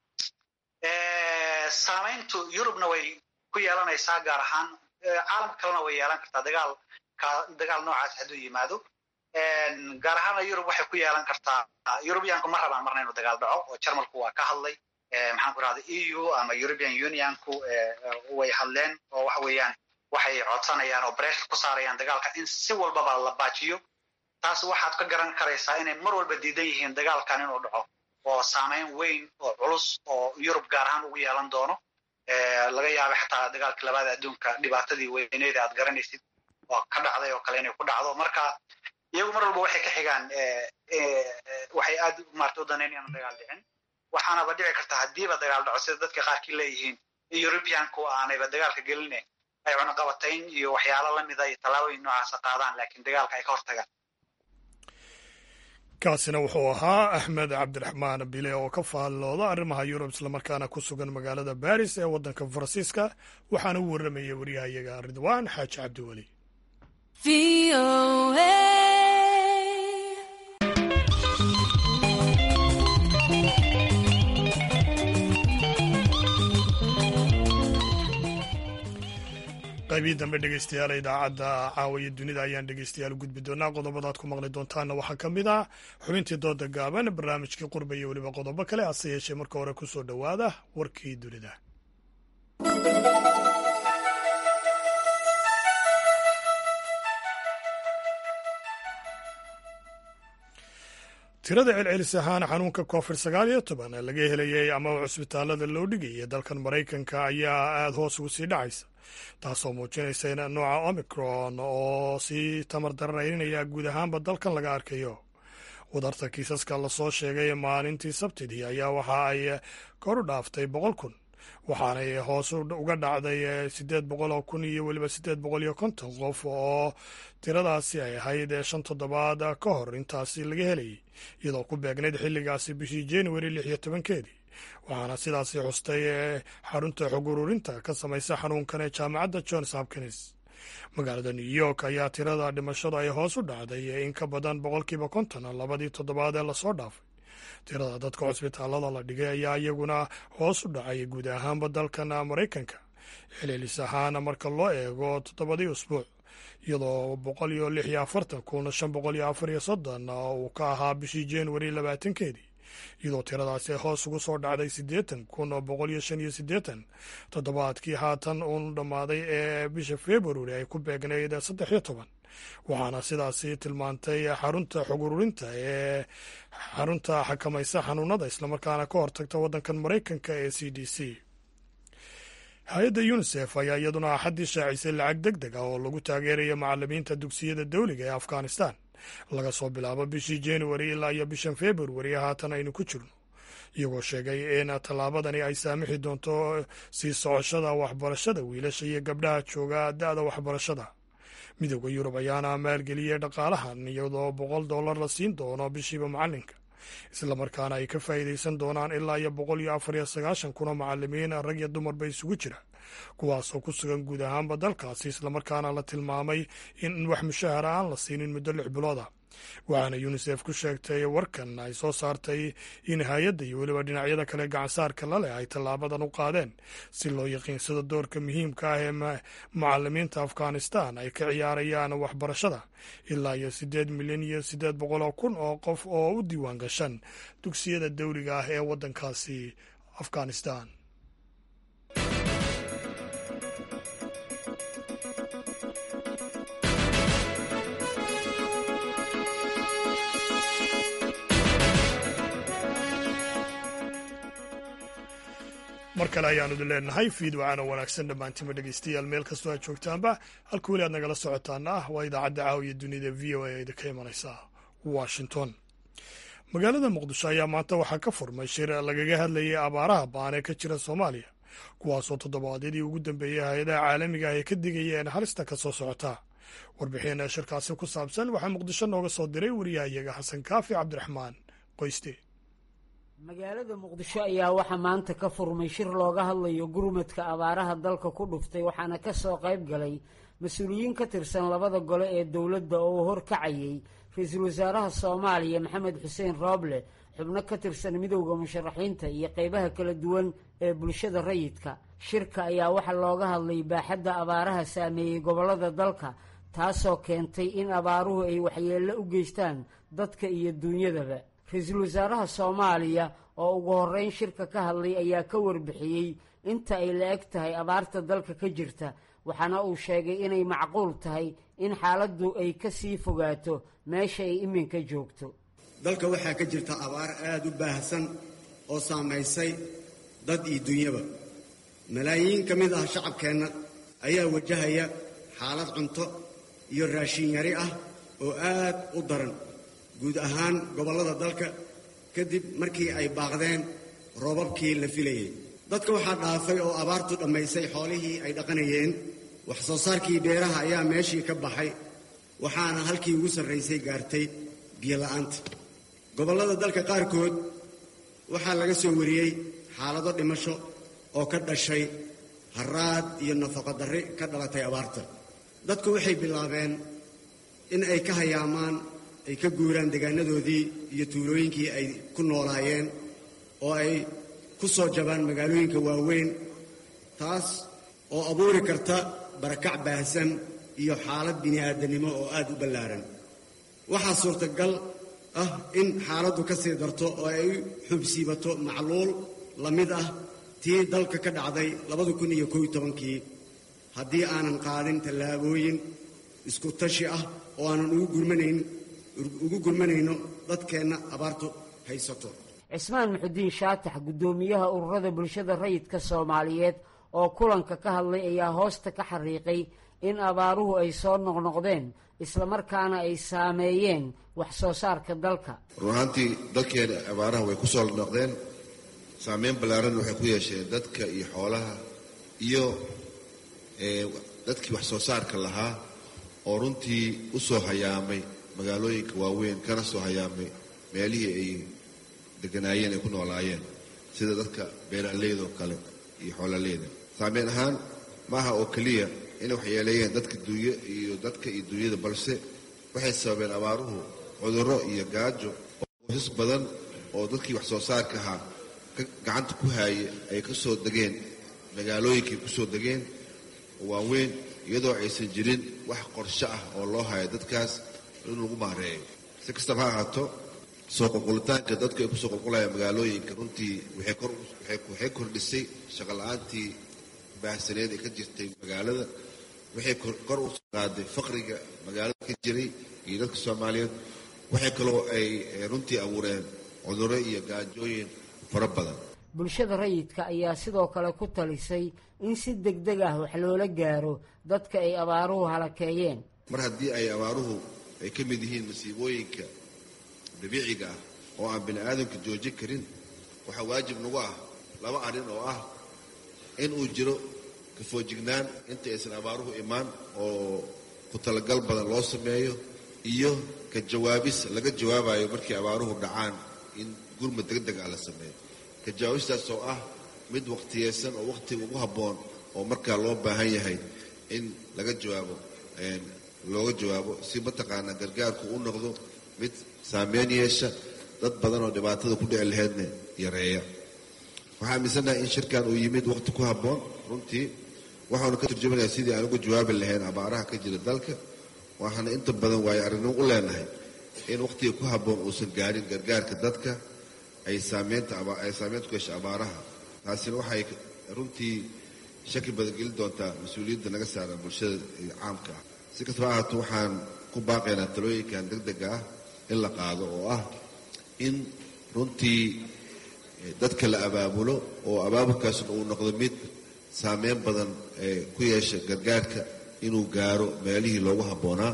saamayntu yurubna way ku yeelanaysaa gaar ahaan, caalamka kalena way yeelan kartaa dagaal dagaal noocaas hadduu yimaado. gaar ahaana yurub waxay ku yeelan kartaa, eurubianku ma rabaan marna inuu dagaal dhaco oo jarmalku waa ka hadlay, maxaan ku rahda e u ama european unionku way hadleen oo waxa weeyaan waxay codsanayaan oo breshar ku saarayaan dagaalka in si walbaba la baajiyo. taas waxaad ka garan karaysaa inay mar walba diidan yihiin dagaalkan inuu dhaco oo saameyn weyn oo culus oo yurub gaar ahaan ugu yeelan doono. laga yaabay xataa dagaalka labaada adduunka dhibaatadii weyneeda aad garanaysid oo ka dhacday oo kale inay ku dhacdo. marka iyagu mar walba waxay ka xigaan, waxay aad maarta u danaynayaan dagaal dhicin. waxaanaba dhici karta haddiiba dagaal dhaco sida dadka qaarkii leeyihiin in eurubianku aanayba dagaalka gelinayn, ay cunaqabatayn iyo waxyaalo lamida iyo tallaabooyin noocaasa qaadaan, laakiin dagaalka ay ka hortagaan. kaasina wuxuu ahaa axmed cabdiraxmaan bile oo ka faallooda arrimaha yurub islamarkaana ku sugan magaalada baris ee waddanka faransiiska waxaana u warramayay waryahayaga ridwaan xaaji cabdiweli. qaybii dambe dhegeystayaal idaacadda caawiya dunida ayaan dhegeystayaal u gudbi doonaa. qodobadaad ku maqli doontaana waxaa ka mid ah xubintii dooda gaaban, barnaamijkii qurba iyo weliba qodobo kale. hase yeeshee marka hore ku soo dhowaada warkii dunida. tirada celcelis ahaan xanuunka covid sagaal iyo toban laga helayay ama cusbitaalada loo dhigayay dalkan maraykanka ayaa aada hoos ugu sii dhacaysa, taasoo muujinaysa in nooca omicron oo sii tamar dararaynaya guud ahaanba dalkan laga arkayo. wadarta kiisaska lasoo sheegay maalintii sabtidii ayaa waxa ay kor u dhaaftay boqol kun, waxaanay hoos uga dhacday siddeed boqol oo kun iyo weliba siddeed boqol iyo konton qof oo tiradaasi ay ahayd shan toddobaad ka hor intaasi laga helayay, iyadoo ku beegnayd xilligaasi bishii januari lix iyo tobankeedii. waxaana sidaasi xustay xarunta xog ururinta ka samaysa xanuunkan ee jaamacadda johns hopkins. magaalada new york ayaa tirada dhimashadu ay hoos u dhacday in ka badan boqolkiiba konton labadii toddobaad ee lasoo dhaafay. tirada dadka cusbitaalada la dhigay ayaa iyaguna hoos u dhacay guud ahaanba dalkan maraykanka celcelis ahaan marka loo eego toddobadii usbuuc, iyadoo boqol iyo lix iyo afartan kun shan boqol iyo afar iyo soddon uu ka ahaa bishii januari labaatankeedii, iyadoo tiradaasi hoos ugu soo dhacday siddeetan kun oo boqol iyo shan iyo siddeetan toddobaadkii haatan uun dhammaaday ee bisha februari ay ku beegnayd saddex iyo toban. waxaana sidaasi tilmaantay xarunta xog ururinta ee xarunta xakamaysa xanuunada islamarkaana ka hortagta waddankan maraykanka ee c d c. hay-adda unisef ayaa iyaduna axaddii shaacisay lacag deg deg ah oo lagu taageeraya macalimiinta dugsiyada dowliga ee afghanistan laga soo bilaabo bishii januari ilaa iyo bishan februari haatan aynu ku jirno, iyagoo sheegay in tallaabadani ay saamixi doonto sii socoshada waxbarashada wiilasha iyo gabdhaha jooga da-da waxbarashada. midowda yurub ayaana maalgeliyey dhaqaalahan iyadoo boqol dollar la siin doono bishiiba macalinka, islamarkaana ay ka faa'iidaysan doonaan ilaa iyo boqol iyo afar iyo sagaashan kun oo macalimiin rag iyo dumarba isugu jira, kuwaasoo ku sugan guud ahaanba dalkaasi, islamarkaana la tilmaamay in wax mushahara aan la siinin muddo lix bilooda. waxaana unisef ku sheegtay warkan ay soo saartay in hay-adda iyo weliba dhinacyada kale gacansaarka la leh ay tallaabadan u qaadeen si loo yaqiinsado doorka muhiimka ah ee macalimiinta afghanistan ay ka ciyaarayaan waxbarashada ilaa iyo siddeed milyan iyo siddeed boqol oo kun oo qof oo u diiwaan gashan dugsiyada dowliga ah ee waddankaasi afghanistan. mar kale ayaanu idin leenahay fiidwacaan oo wanaagsan dhammaantiinba dhegeystayaal meel kastoo aad joogtaanba halka weli aad nagala socotaana ah waa idaacadda caawiya dunida v o a ee idinka imanaysa washington. magaalada muqdisho ayaa maanta waxaa ka furmay shir lagaga hadlayay abaaraha ba'an ee ka jira soomaaliya, kuwaasoo toddobaadyadii ugu dambeeyey hay-adaha caalamiga ah ay ka digayeen halista ka soo socota. warbixin shirkaasi ku saabsan waxaa muqdisho nooga soo diray wariyahayaga xasan kaafi cabdiraxmaan qoyste. magaalada muqdisho ayaa waxaa maanta ka furmay shir looga hadlayo gurmadka abaaraha dalka ku dhuftay, waxaana ka soo qayb galay mas-uuliyiin ka tirsan labada gole ee dowladda oo horkacayay ra-iisul wasaaraha soomaaliya maxamed xuseen rooble, xubno ka tirsan midowda musharaxiinta iyo qaybaha kala duwan ee bulshada rayidka. shirka ayaa waxaa looga hadlay baaxadda abaaraha saameeyey gobollada dalka, taasoo keentay in abaaruhu ay waxyeello u geystaan dadka iyo duunyadaba. ra-iisul wasaaraha soomaaliya oo ugu horreyn shirka ka hadlay ayaa ka warbixiyey inta ay la eg tahay abaarta dalka ka jirta, waxaana uu sheegay inay macquul tahay in xaaladdu ay ka sii fogaato meesha ay iminka joogto. dalka waxaa ka jirta abaar aada u baahsan oo saamaysay dad iyo dunyaba. malaayiin ka mid ah shacabkeenna ayaa wajahaya xaalad cunto iyo raashin yari ah oo aad u daran guud ahaan gobollada dalka kadib markii ay baaqdeen roobabkii la filayey. dadka waxaa dhaafay oo abaartu dhammaysay xoolihii ay dhaqanayeen, wax soo saarkii beeraha ayaa meeshii ka baxay, waxaana halkii ugu sarraysay gaartay biyo la'aanta. gobollada dalka qaarkood waxaa laga soo wariyey xaalado dhimasho oo ka dhashay haraad iyo nafaqo darri ka dhalatay abaarta. dadku waxay bilaabeen in ay ka hayaamaan ay ka guuraan deegaanadoodii iyo tuulooyinkii ay ku noolaayeen oo ay ku soo jabaan magaalooyinka waaweyn, taas oo abuuri karta barakac baahsan iyo xaalad bini'aadanimo oo aad u ballaaran. waxaa suurtagal ah in xaaladdu ka sii darto oo ay xubsiibato macluul la mid ah tii dalka ka dhacday labada kun iyo kow iyo tobankii haddii aanan qaadin tallaabooyin isku tashi ah oo aanan ugu gurmanayn ugu gurmanayno dadkeenna abaartu haysato. cismaan muxudiin shaatax guddoomiyaha ururada bulshada rayidka soomaaliyeed oo kulanka ka hadlay ayaa hoosta ka xariiqay in abaaruhu ay soo noqnoqdeen islamarkaana ay saameeyeen wax soo saarka dalka. run ahaantii dalkeena abaaraha way ku soo noqdeen, saameyn ballaaran waxay ku yeesheen dadka iyo xoolaha iyo dadkii wax soo saarka lahaa oo runtii u soo hayaamay magaalooyinka waaweyn, kana soo hayaamay meelihii ay deganaayeen ay ku noolaayeen, sida dadka beeraleydoo kale iyo xoololeyda. saameyn ahaan maaha oo keliya inay waxyeeleeyeen dadka duunya iyo dadka iyo duunyada, balse waxay sababeen abaaruhu cudurro iyo gaajo oo qoysas badan oo dadkii wax soo saarka ahaa gacanta ku haayay ay ka soo degeen magaalooyinkay ku soo degeen waaweyn, iyadoo aysan jirin wax qorshe ah oo loo hayo dadkaas in lagu maareeyo. si kastaba ha ahaato, soo qulqulitaanka dadku ay kusoo qulqulayaan magaalooyinka runtii waxay kordhisay shaqola'aantii baahsaneed ee ka jirtay magaalada, waxay kor u qaaday faqriga magaalada ka jiray iyo dadka soomaaliyeed. waxay kaloo ay runtii abuureen cudurro iyo gaajooyin fara badan. bulshada rayidka ayaa sidoo kale ku talisay in si degdeg ah wax loola gaaro dadka ay abaaruhu halakeeyeen. mar haddii ay abaaruhu ay ka mid yihiin masiibooyinka dabiiciga ah oo aan bini aadamka joojin karin, waxaa waajib nagu ah laba arrin oo ah in uu jiro kafoojignaan inta aysan abaaruhu imaan oo ku talagal badan loo sameeyo, iyo ka jawaabis laga jawaabayo markii abaaruhu dhacaan in gurmad degdeg ah la sameeyo. ka jawaabistaas oo ah mid waqtiyeysan oo waqtiga ugu habboon oo markaa loo baahan yahay in laga jawaabo looga jawaabo si mataqaanaa gargaarku u noqdo mid saameyn yeesha dad badan oo dhibaatada ku dhici laheydna yareeya. waxaa aaminsannahay in shirkan uu yimid waqti ku habboon runtii, waxaanu ka turjumanayaa sidii aan uga jawaabi lahayn abaaraha ka jira dalka. waxaana inta badan waayo arrinimo u leenahay in waqtiga ku habboon uusan gaarin gargaarka dadka ay saameynta ay saameynta ku yeesha abaaraha. taasina waxay runtii shaki badan gelin doontaa mas-uuliyadda naga saaran bulshada caamka ah. si kastaba ahaato, waxaan ku baaqaynaa talooyinkan degdega ah in la qaado oo ah in runtii dadka la abaabulo oo abaabulkaasna uu noqdo mid saameyn badan ku yeesha gargaarka inuu gaaro meelihii loogu habboonaa.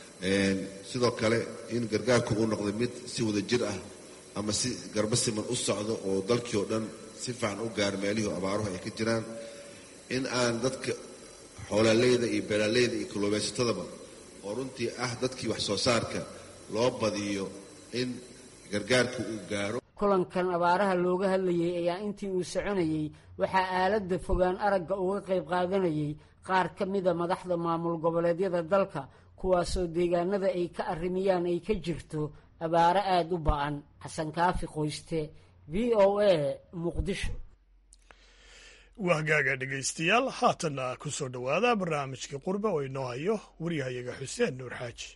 sidoo kale in gargaarku uu noqdo mid si wada jir ah ama si garba siman u socdo oo dalkii oo dhan si fiican u gaaro meelihii abaaruhu ay ka jiraan. in aan dadka xoolaaleyda iyo beeraleyda iyo kalluumaysatadaba oo runtii ah dadkii wax soo saarka loo badiyo in gargaarku uu gaaro. kulankan abaaraha looga hadlayay ayaa intii uu soconayey waxaa aaladda fogaan aragga uga qayb qaadanayay qaar ka mida madaxda maamul goboleedyada dalka, kuwaasoo deegaanada ay ka arrimiyaan ay ka jirto abaaro aada u ba-an. xasan kaafi qoyste, v o a, muqdisho. waa hagaaga dhegaystayaal, haatanna ku soo dhowaada barnaamijkii qurbe oo inoo hayo waryahayaga xuseen nuur xaaji.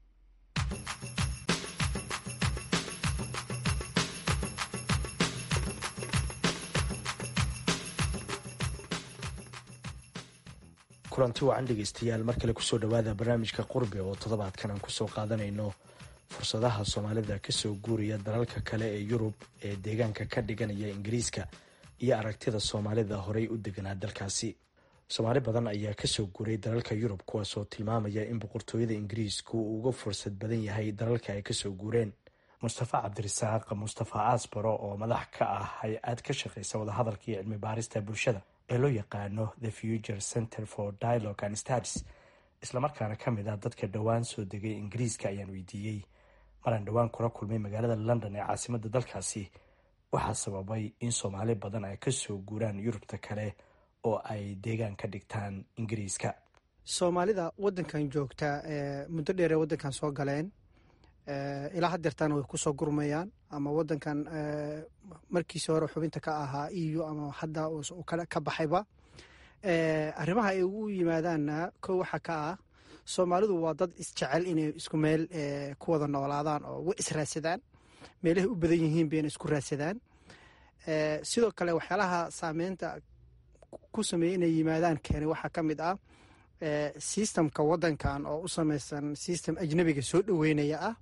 kulanti wacan dhegaystayaal, mar kale kusoo dhowaada barnaamijka qurbe oo toddobaadkan aan kusoo qaadanayno fursadaha soomaalida kasoo guuraya dalalka kale ee yurub ee deegaanka ka dhiganaya ingiriiska iyo aragtida soomaalida horey u deganaa dalkaasi. soomaali badan ayaa kasoo guuray dalalka yurub, kuwaasoo tilmaamaya in boqortooyada ingiriisku uu uga fursad badan yahay dalalka ay kasoo guureen. mustafa cabdirasaaq mustafa asbaro oo madax ka ah hay-ad ka shaqeysa wadahadalka iyo cilmi baarista bulshada ee loo yaqaano the future center for dialogue and studies, islamarkaana ka mid ah dadka dhowaan soo degay ingiriiska, ayaan weydiiyey maraan dhowaan kula kulmay magaalada london ee caasimadda dalkaasi waxaa sababay in soomaali badan ay kasoo guuraan yurubta kale oo ay deegaan ka dhigtaan ingiriiska. soomaalida wadankan joogta muddo dheeree wadankan soo galeen ilaa hadeertaana way kusoo gurmayaan ama wadankan markiisi hore xubinta ka ahaa e u ama hadda ka baxayba. arrimaha ay ugu yimaadaanna kow waxaa ka ah soomaalidu waa dad isjecel inay isku meel ku wada noolaadaan oo way israadsadaan, meelahay u badan yihiin bayna isku raadsadaan. sidoo kale waxyaalaha saameynta ku sameeyey inay yimaadaan keenay waxaa ka mid ah systemka wadankan oo u samaysan system ajnabiga soo dhoweynaya ah.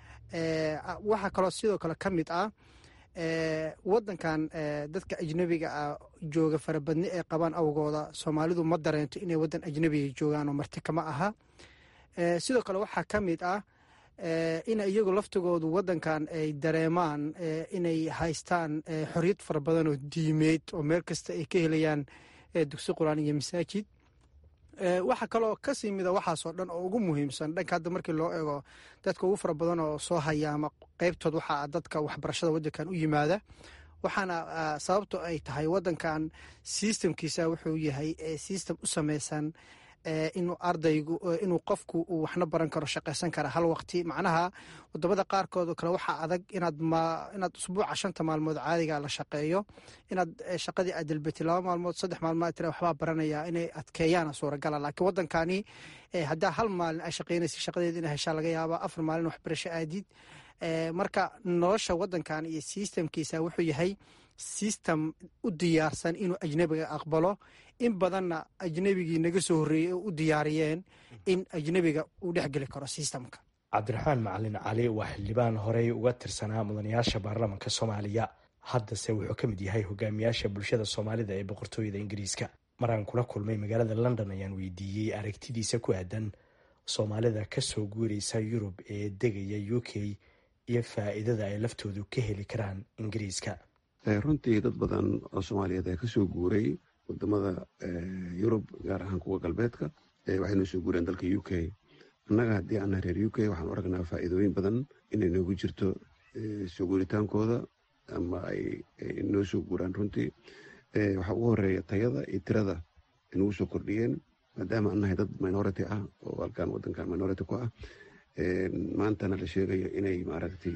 waxaa kaloo sidoo kale ka mid ah wadankan dadka ajnabiga ah jooga farabadni ay qabaan awgooda soomaalidu ma dareento inay wadan ajnabiga joogaan oo marti kama aha. sidoo kale waxaa ka mid ah in iyagu laftigoodu wadankan ay dareemaan inay haystaan xoriyad fara badan oo diimeed oo meel kasta ay ka helayaan dugsi quraan iyo masaajid. waxaa kaloo kasii mida waxaasoo dhan oo ugu muhiimsan dhanka hadda markii loo eego dadka ugu fara badan oo soo hayaama qeybtood waxaa dadka waxbarashada wadankan u yimaada, waxaana sababto ay tahay wadankan systemkiisa wuxuu yahay system u samaysan inuu ardaygu inuu qofku uu waxna baran karo, shaqaysan kara hal waqti. macnaha wadamada qaarkood oo kale waxaa adag inaad ma inaad usbuuca shanta maalmood caadiga la shaqeeyo, inaad shaqadii aad dalbati laba maalmood saddex maalmood tira waxbaa baranaya inay adkeeyaan suuragala. laakiin wadankani haddaa hal maalin ay shaqeynaysa shaqadeeda inay heshaa laga yaaba, afar maalin waxbarasho aadid. marka nolosha wadankan iyo systemkiisa wuxuu yahay system u diyaarsan inuu ajnabiga aqbalo. in badanna ajnabigii naga soo horreeyey oo u diyaariyeen in ajnabiga uu dhexgeli karo systemka. cabdiraxmaan macalin cali waa xildhibaan horey uga tirsanaa mudanayaasha baarlamaanka soomaaliya, haddase wuxuu ka mid yahay hogaamiyaasha bulshada soomaalida ee boqortooyada ingiriiska. maraan kula kulmay magaalada london ayaan weydiiyey aragtidiisa ku aadan soomaalida kasoo guuraysa yurub ee degaya u k iyo faa'iidada ay laftoodu ka heli karaan ingiriiska. runtii dad badan oo soomaaliyeed ee kasoo guuray wadamada yurub gaar ahaan kuwa galbeedka waxay noo soo guureen dalka u k. annaga haddii aan reer u k waxaan u aragnaa faa'iidooyin badan inay noogu jirto soo guuritaankooda ama ay noo soo guuraan. runtii waxaa ugu horeeya tayada iyo tirada inugu soo kordhiyeen, maadaama annahay dad minority ah oo halkaan wadankan minority ku ah. maantana la sheegayo inay maaragtay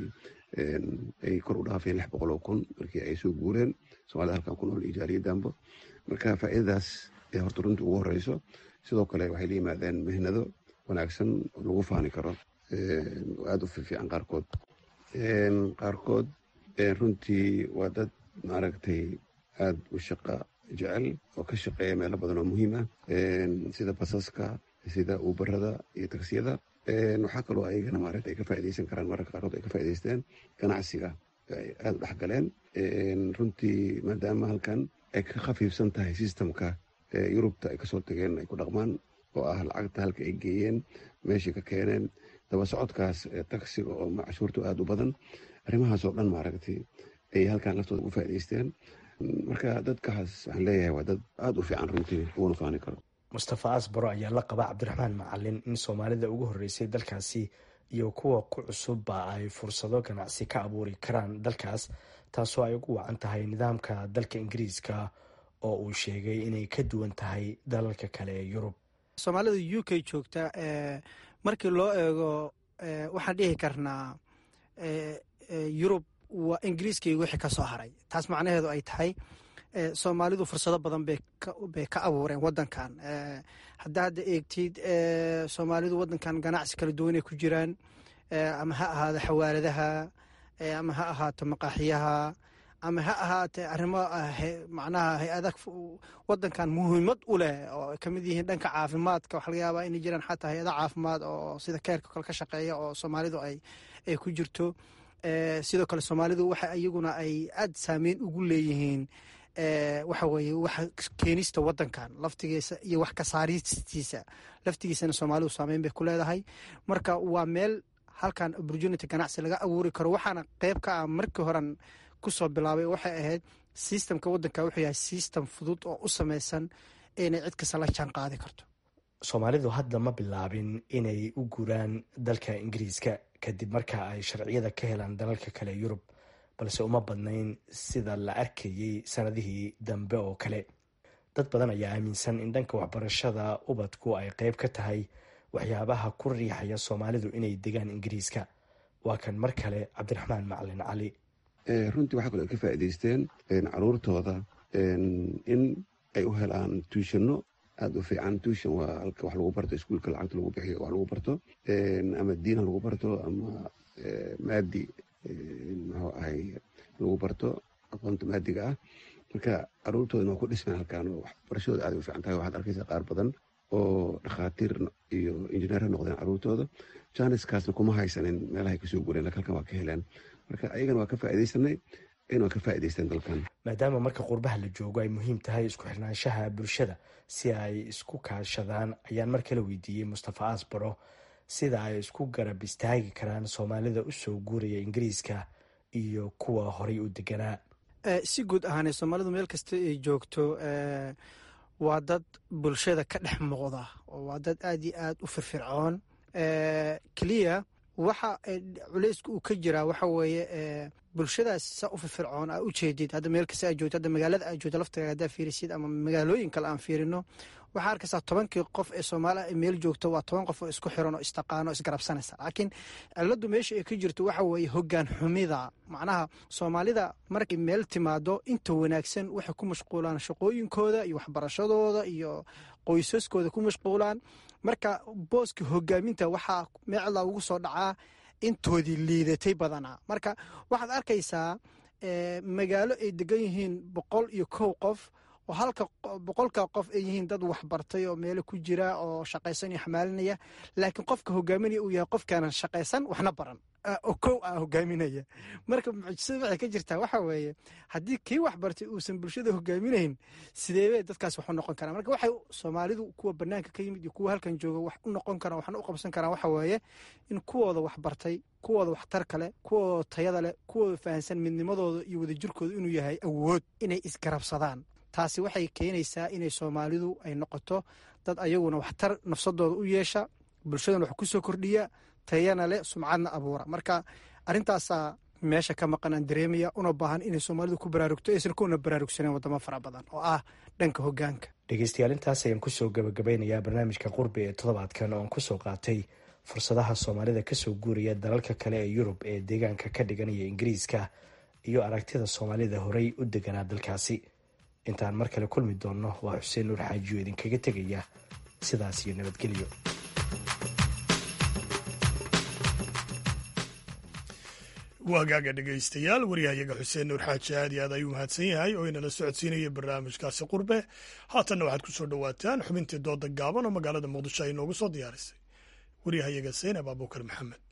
ay kor u dhaafeen lix boqol oo kun markii ay soo guureen soomaalida halkan ku nool ijaariyadaanba. marka faa'iidadaas ee horta runtii ugu horeyso. sidoo kale waxay la yimaadeen mihnado wanaagsan oo lagu faani karo oo aada u fiifiican qaarkood. qaarkood runtii waa dad maaragtay aada u shaqa jecel oo ka shaqeeya meelo badan oo muhiim ah sida basaska, sida uubarada iyo tagsiyada. waxaa kaloo ayagana maaragta ay ka faa'iidaysan karaan mararka qaarkood ay ka faa'iidaysteen ganacsiga ay aada u dhexgaleen. runtii maadaama halkan ay ka khafiifsan tahay systemka yurubta ay kasoo tageen ay ku dhaqmaan oo ah lacagta halka ay geeyeen meeshai ka keeneen, daba socodkaas taksiga oo cashuurtu aada u badan. arrimahaasoo dhan maaragtay ay halkan laftooda ugu faa'idaysteen. marka dadkaas waxaan leeyahay waa dad aada u fiican runtii uguna faani karo. mustafa asbaro ayaa la qaba cabdiraxmaan macalin in soomaalida ugu horreysay dalkaasi iyo kuwa ku cusubba ay fursado ganacsi ka abuuri karaan dalkaas, taasoo ay ugu wacan tahay nidaamka dalka ingiriiska oo uu sheegay inay ka duwan tahay dalalka kale ee yurub. soomaalida u k joogta markii loo eego waxaan dhihi karnaa yurub waa ingiriiskii wixii ka soo haray. taas macnaheedu ay tahay soomaalidu fursado badan bay ka abuureen wadankan. haddaa hadda eegtid soomaalidu wadankan ganacsi kala duwanay ku jiraan, ama ha ahaado xawaaladaha, ama ha ahaato maqaaxiyaha, ama ha ahaatee arrimo macnaha hay-ada wadankan muhiimad u leh oo ay kamid yihiin dhanka caafimaadka. waxa laga yaabaa inay jiraan xataa hay-ada caafimaad oo sida keerka kale ka shaqeeya oo soomaalidu ay ku jirto. sidoo kale soomaalidu waxa iyaguna ay aada saameyn ugu leeyihiin waxa weeye waxa keenista wadankan laftigiisa iyo wax ka saaristiisa laftigiisana soomaalidu saameyn bay ku leedahay. marka waa meel halkan opportunity ganacsi laga abuuri karo. waxaana qeyb ka ah markii horan kusoo bilaabay waxay ahayd systemka wadanka wuxuu yahay system fudud oo u samaysan inay cid kasta la jaan qaadi karto. soomaalidu hadda ma bilaabin inay u guuraan dalka ingiriiska kadib marka ay sharciyada ka helaan dalalka kale ee yurub, balse uma badnayn sida la arkayay sanadihii dambe oo kale. dad badan ayaa aaminsan in dhanka waxbarashada ubadku ay qeyb ka tahay waxyaabaha ku riixaya soomaalidu inay degaan ingiriiska. waa kan mar kale cabdiraxmaan macalin cali. runtii waxaa kaloo ay ka faa'iidaysteen caruurtooda in ay u helaan tuushano aada u fiican. tuushan waa halka wax lagu barto, iskuulka lacagta lagu bixiyo wax lagu barto, ama diina lagu barto ama maadi muxuu ahay lagu barto aqoonta maadiga ah. marka caruurtoodana waa ku dhismaan halkaan oo waxbarashadooda aada u fiican tahay. waxaad arkaysa qaar badan oo dhakhaatiir iyo injineer noqdeen caruurtooda. janiskaasna kuma haysanin meelahay kasoo gureen, lakin halkan waa ka heleen. marka ayagana waa ka faaidaysanay, ayagana waa ka faa'idaysteen dalkan. maadaama marka qurbaha la joogo ay muhiim tahay isku xirnaanshaha bulshada si ay isku kaashadaan, ayaan mar kale weydiiyey mustafa asbaro sida ay isku garab istaagi karaan soomaalida usoo guuraya ingiriiska iyo kuwa horay u deganaa. si guud ahaanee soomaalidu meel kasta ay joogto waa dad bulshada ka dhex muuqda oo waa dad aad iyo aad u firfircoon. keliya waxa culeysku uu ka jiraa waxa weeye bulshadaas saa u firfircoon aa ujeedid hadda meel kasta aa joogto, hadda magaalada aa joogto laftaga haddaa fiirisid ama magaalooyin kale aan fiirino, waxaa arkaysaa tobankii qof ee soomaaliya ay meel joogto waa toban qof oo isku xiran oo istaqaano o isgarabsanaysa. laakiin ciladu meesha ay ka jirto waxa weeye hoggaan xumida. macnaha soomaalida markay meel timaado inta wanaagsan waxay ku mashquulaan shaqooyinkooda iyo waxbarashadooda iyo qoysaskooda ku mashquulaan. marka booska hogaaminta waxaa meecda ugu soo dhacaa intoodii liidatay badanaa. marka waxaad arkaysaa magaalo ay degan yihiin boqol iyo kow qof oo halka boqolka qof ay yihiin dad waxbartay oo meelo ku jira oo shaqaysan iyo xamaalinaya, laakiin qofka hogaaminaya uu yahay qofkaanan shaqaysan waxna baran oo kow ah hogaaminaya. marka mucjisada waxay ka jirtaa waxa weeye haddii kii waxbartay uusan bulshada hogaaminayn sideebay dadkaas wax u noqon karaan. marka waxay soomaalidu kuwa banaanka ka yimid iyo kuwa halkan jooga wax u noqon karaan waxna u qabsan karaan waxa weeye in kuwooda waxbartay, kuwooda waxtar kale, kuwooda tayada leh, kuwooda fahansan midnimadooda iyo wadajirkooda inuu yahay awood inay isgarabsadaan. taasi waxay keenaysaa inay soomaalidu ay noqoto dad ayaguna waxtar nafsadooda u yeesha, bulshadana wax ku soo kordhiya, tayana leh, sumcadna abuura. marka arrintaasaa meesha ka maqan aan dareemaya, una baahan inay soomaalidu ku baraarugto, aysan kuna baraarugsaneen wadamo fara badan oo ah dhanka hogaanka. dhegeystayaal, intaas ayaan kusoo gabagabeynayaa barnaamijka qurbi ee toddobaadkan oo aan kusoo qaatay fursadaha soomaalida kasoo guuraya dalalka kale ee yurub ee deegaanka ka dhiganaya ingiriiska iyo aragtida soomaalida horey u deganaa dalkaasi. intaan mar kale kulmi doonno waa xuseen nuur xaajiyo idinkaga tegaya sidaas iyo nabadgelyo. waagaaga dhegaystayaal, waryahayaga xuseen nuur xaaji aad iyo aad ayuu mahadsan yahay oo inala socodsiinaya barnaamijkaasi qurbe. haatanna waxaad ku soo dhowaataan xubintii dooda gaaban oo magaalada muqdisho ay noogu soo diyaarisay waryahayaga saynab abuukar maxamed.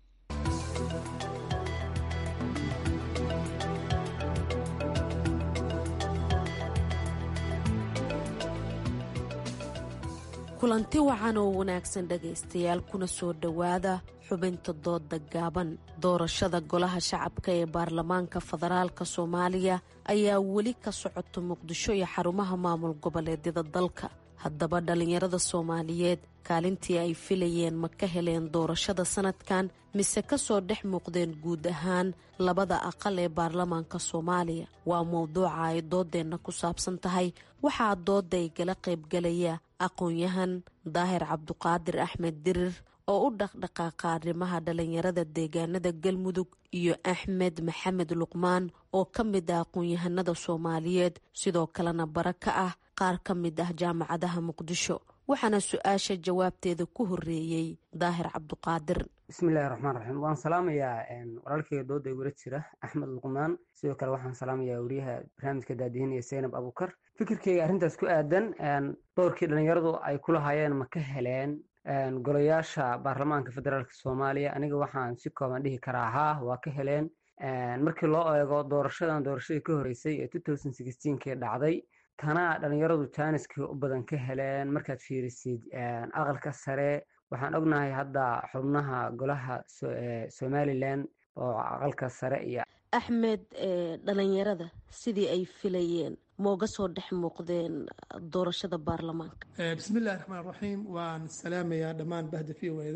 kulanti wacan oo wanaagsan dhegaystayaal, kuna soo dhowaada xubinta dooda gaaban. doorashada golaha shacabka ee baarlamaanka federaalka soomaaliya ayaa weli ka socota muqdisho iyo xarumaha maamul goboleedyada dalka. haddaba dhallinyarada soomaaliyeed kaalintii ay filayeen ma ka heleen doorashada sanadkan mise ka soo dhex muuqdeen guud ahaan labada aqal ee baarlamaanka soomaaliya? waa mowduuca ay doodeenna ku saabsan tahay. waxaa dooda ay gala qaybgalaya aqoon-yahan daahir cabduqaadir axmed dirir oo u dhaqdhaqaaqa arrimaha dhallinyarada deegaanada galmudug iyo axmed maxamed luqmaan oo ka mid ah aqoon-yahanada soomaaliyeed sidoo kalena bara ka ah qaar ka mid ah jaamacadaha muqdisho. waxaana su-aasha jawaabteeda ku horeeyey daahir cabduqaadir. bismillahi raxmaan raxiim. waan salaamayaa walaalkeyga dooda igula jira axmed luqmaan, sidoo kale waxaan salaamayaa wariyaha barnaamijka daadihinaya saynab abuukar. fikirkeyga arrintaas ku aadan doorkii dhallinyaradu ay ku lahaayeen ma ka heleen golayaasha baarlamaanka federaalk soomaaliya? aniga waxaan si kooban dhihi karaa haa, waa ka heleen. markii loo eego doorashadan doorashadii ka horeysay ee kii dhacday, tana dhallinyaradu jaaniskii u badan ka heleen. markaad fiirisid aqalka sare, waxaan ognahay hadda xubnaha golaha somalilan oo aqalka sare iyo axmed, dhalinyarada sidii ay filayeen mooga soo dhex muuqdeen doorashada baarlamaanka? bismillahi raxmaan raxiim. waan salaamayaa dhammaan bahda v o eda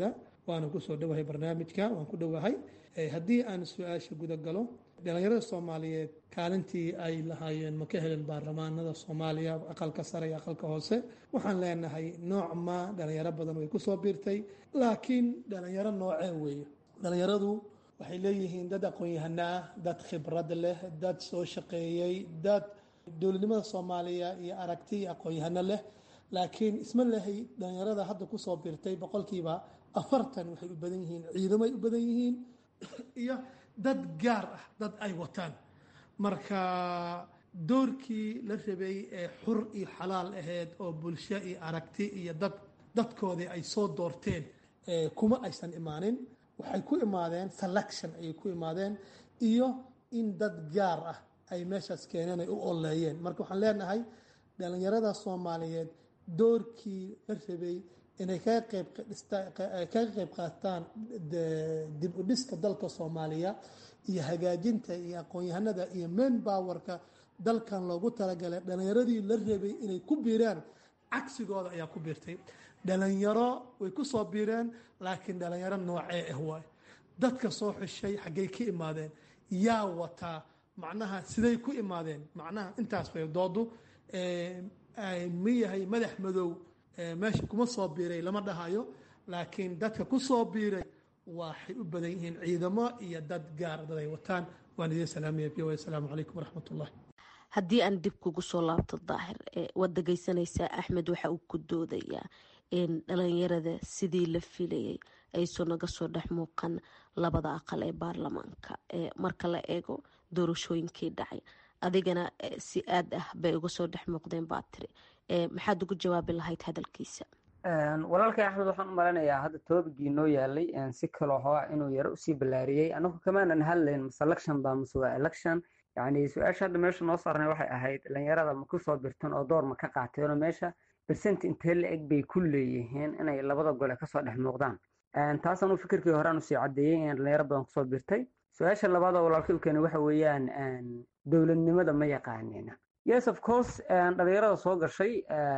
waana kusoo dhowahay barnaamijka waan ku dhowahay haddii aan su-aasha guda galo dhalinyarada soomaaliyeed kaalintii ay lahaayeen ma ka helin baarlamaanada soomaaliya aqalka sare iyo aqalka hoose waxaan leenahay nooc ma dhalinyaro badan way kusoo biirtay laakiin dhalinyaro noocee weeye dhalinyaradu waxay leeyihiin dad aqoon-yahano ah dad khibrad leh dad soo shaqeeyey dad dowladnimada soomaaliya iyo aragti iyo aqoon-yahano leh laakiin isma lehay dhalinyarada hadda kusoo biirtay boqolkiiba afartan waxay u badan yihiin ciidamay u badan yihiin iyo dad gaar ah dad ay wataan marka doorkii la rabay ee xur iyo xalaal ahayd oo bulsho iyo aragti iyo dad dadkoodii ay soo doorteen kuma aysan imaanin waxay ku imaadeen selection ayay ku imaadeen iyo in dad gaar ah ay meeshaas keeneen ay u oleeyeen marka waxaan leenahay dhalinyarada soomaaliyeed doorkii la rabay inay kaga qayb kaga qayb qaataan dib u dhiska dalka soomaaliya iyo hagaajinta iyo aqoon-yahanada iyo main powerka dalkan loogu talagalay dhalinyaradii la rabay inay ku biiraan cagsigooda ayaa ku biirtay dhalinyaro way ku soo biireen laakiin dhalinyaro noocee ah waay dadka soo xushay xaggay ka imaadeen yaa wataa macnaha siday ku imaadeen macnaha intaas way doodu ma yahay madax madow meesha kuma soo biiray lama dhahayo laakiin dadka ku soo biiray waxay u badan yihiin ciidamo iyo dad gaar dad ay wataan waan idin salaamaya biyo assalaamu calaykum waraxmatullah haddii aan dib kugu soo laabto daahir waad dhegaysanaysaa axmed waxa uu ku doodayaa in dhalinyarada sidii la filayay ayso naga soo dhex muuqan labada aqal ee baarlamaanka marka la eego doorashooyinkii dhacay adigana si aad ah bay uga soo dhex muuqdeen baa tiri maxaad ugu jawaabi lahayd hadalkiisa walaalkay axmed waxaan u malanayaa hadda toobigii noo yaalay si kaloo hoa inuu yaro usii ballaariyey anagu kamaanan hadlayn mase election baa mase waa election yacni su-aasha hadda meesha noo saarnay waxay ahayd dhalinyarada ma kusoo birtan oo door ma ka qaateenoo meesha bersent intee la eg bay ku leeyihiin inay labada gole kasoo dhex muuqdaan taasanu fikirkii horaan usii caddeeyey in dhalinyaro badan kusoo birtay su-aasha labaad oo walaalkay u keenay waxa weeyaan dowladnimada ma yaqaanina yes of course dhalinyarada soo gashay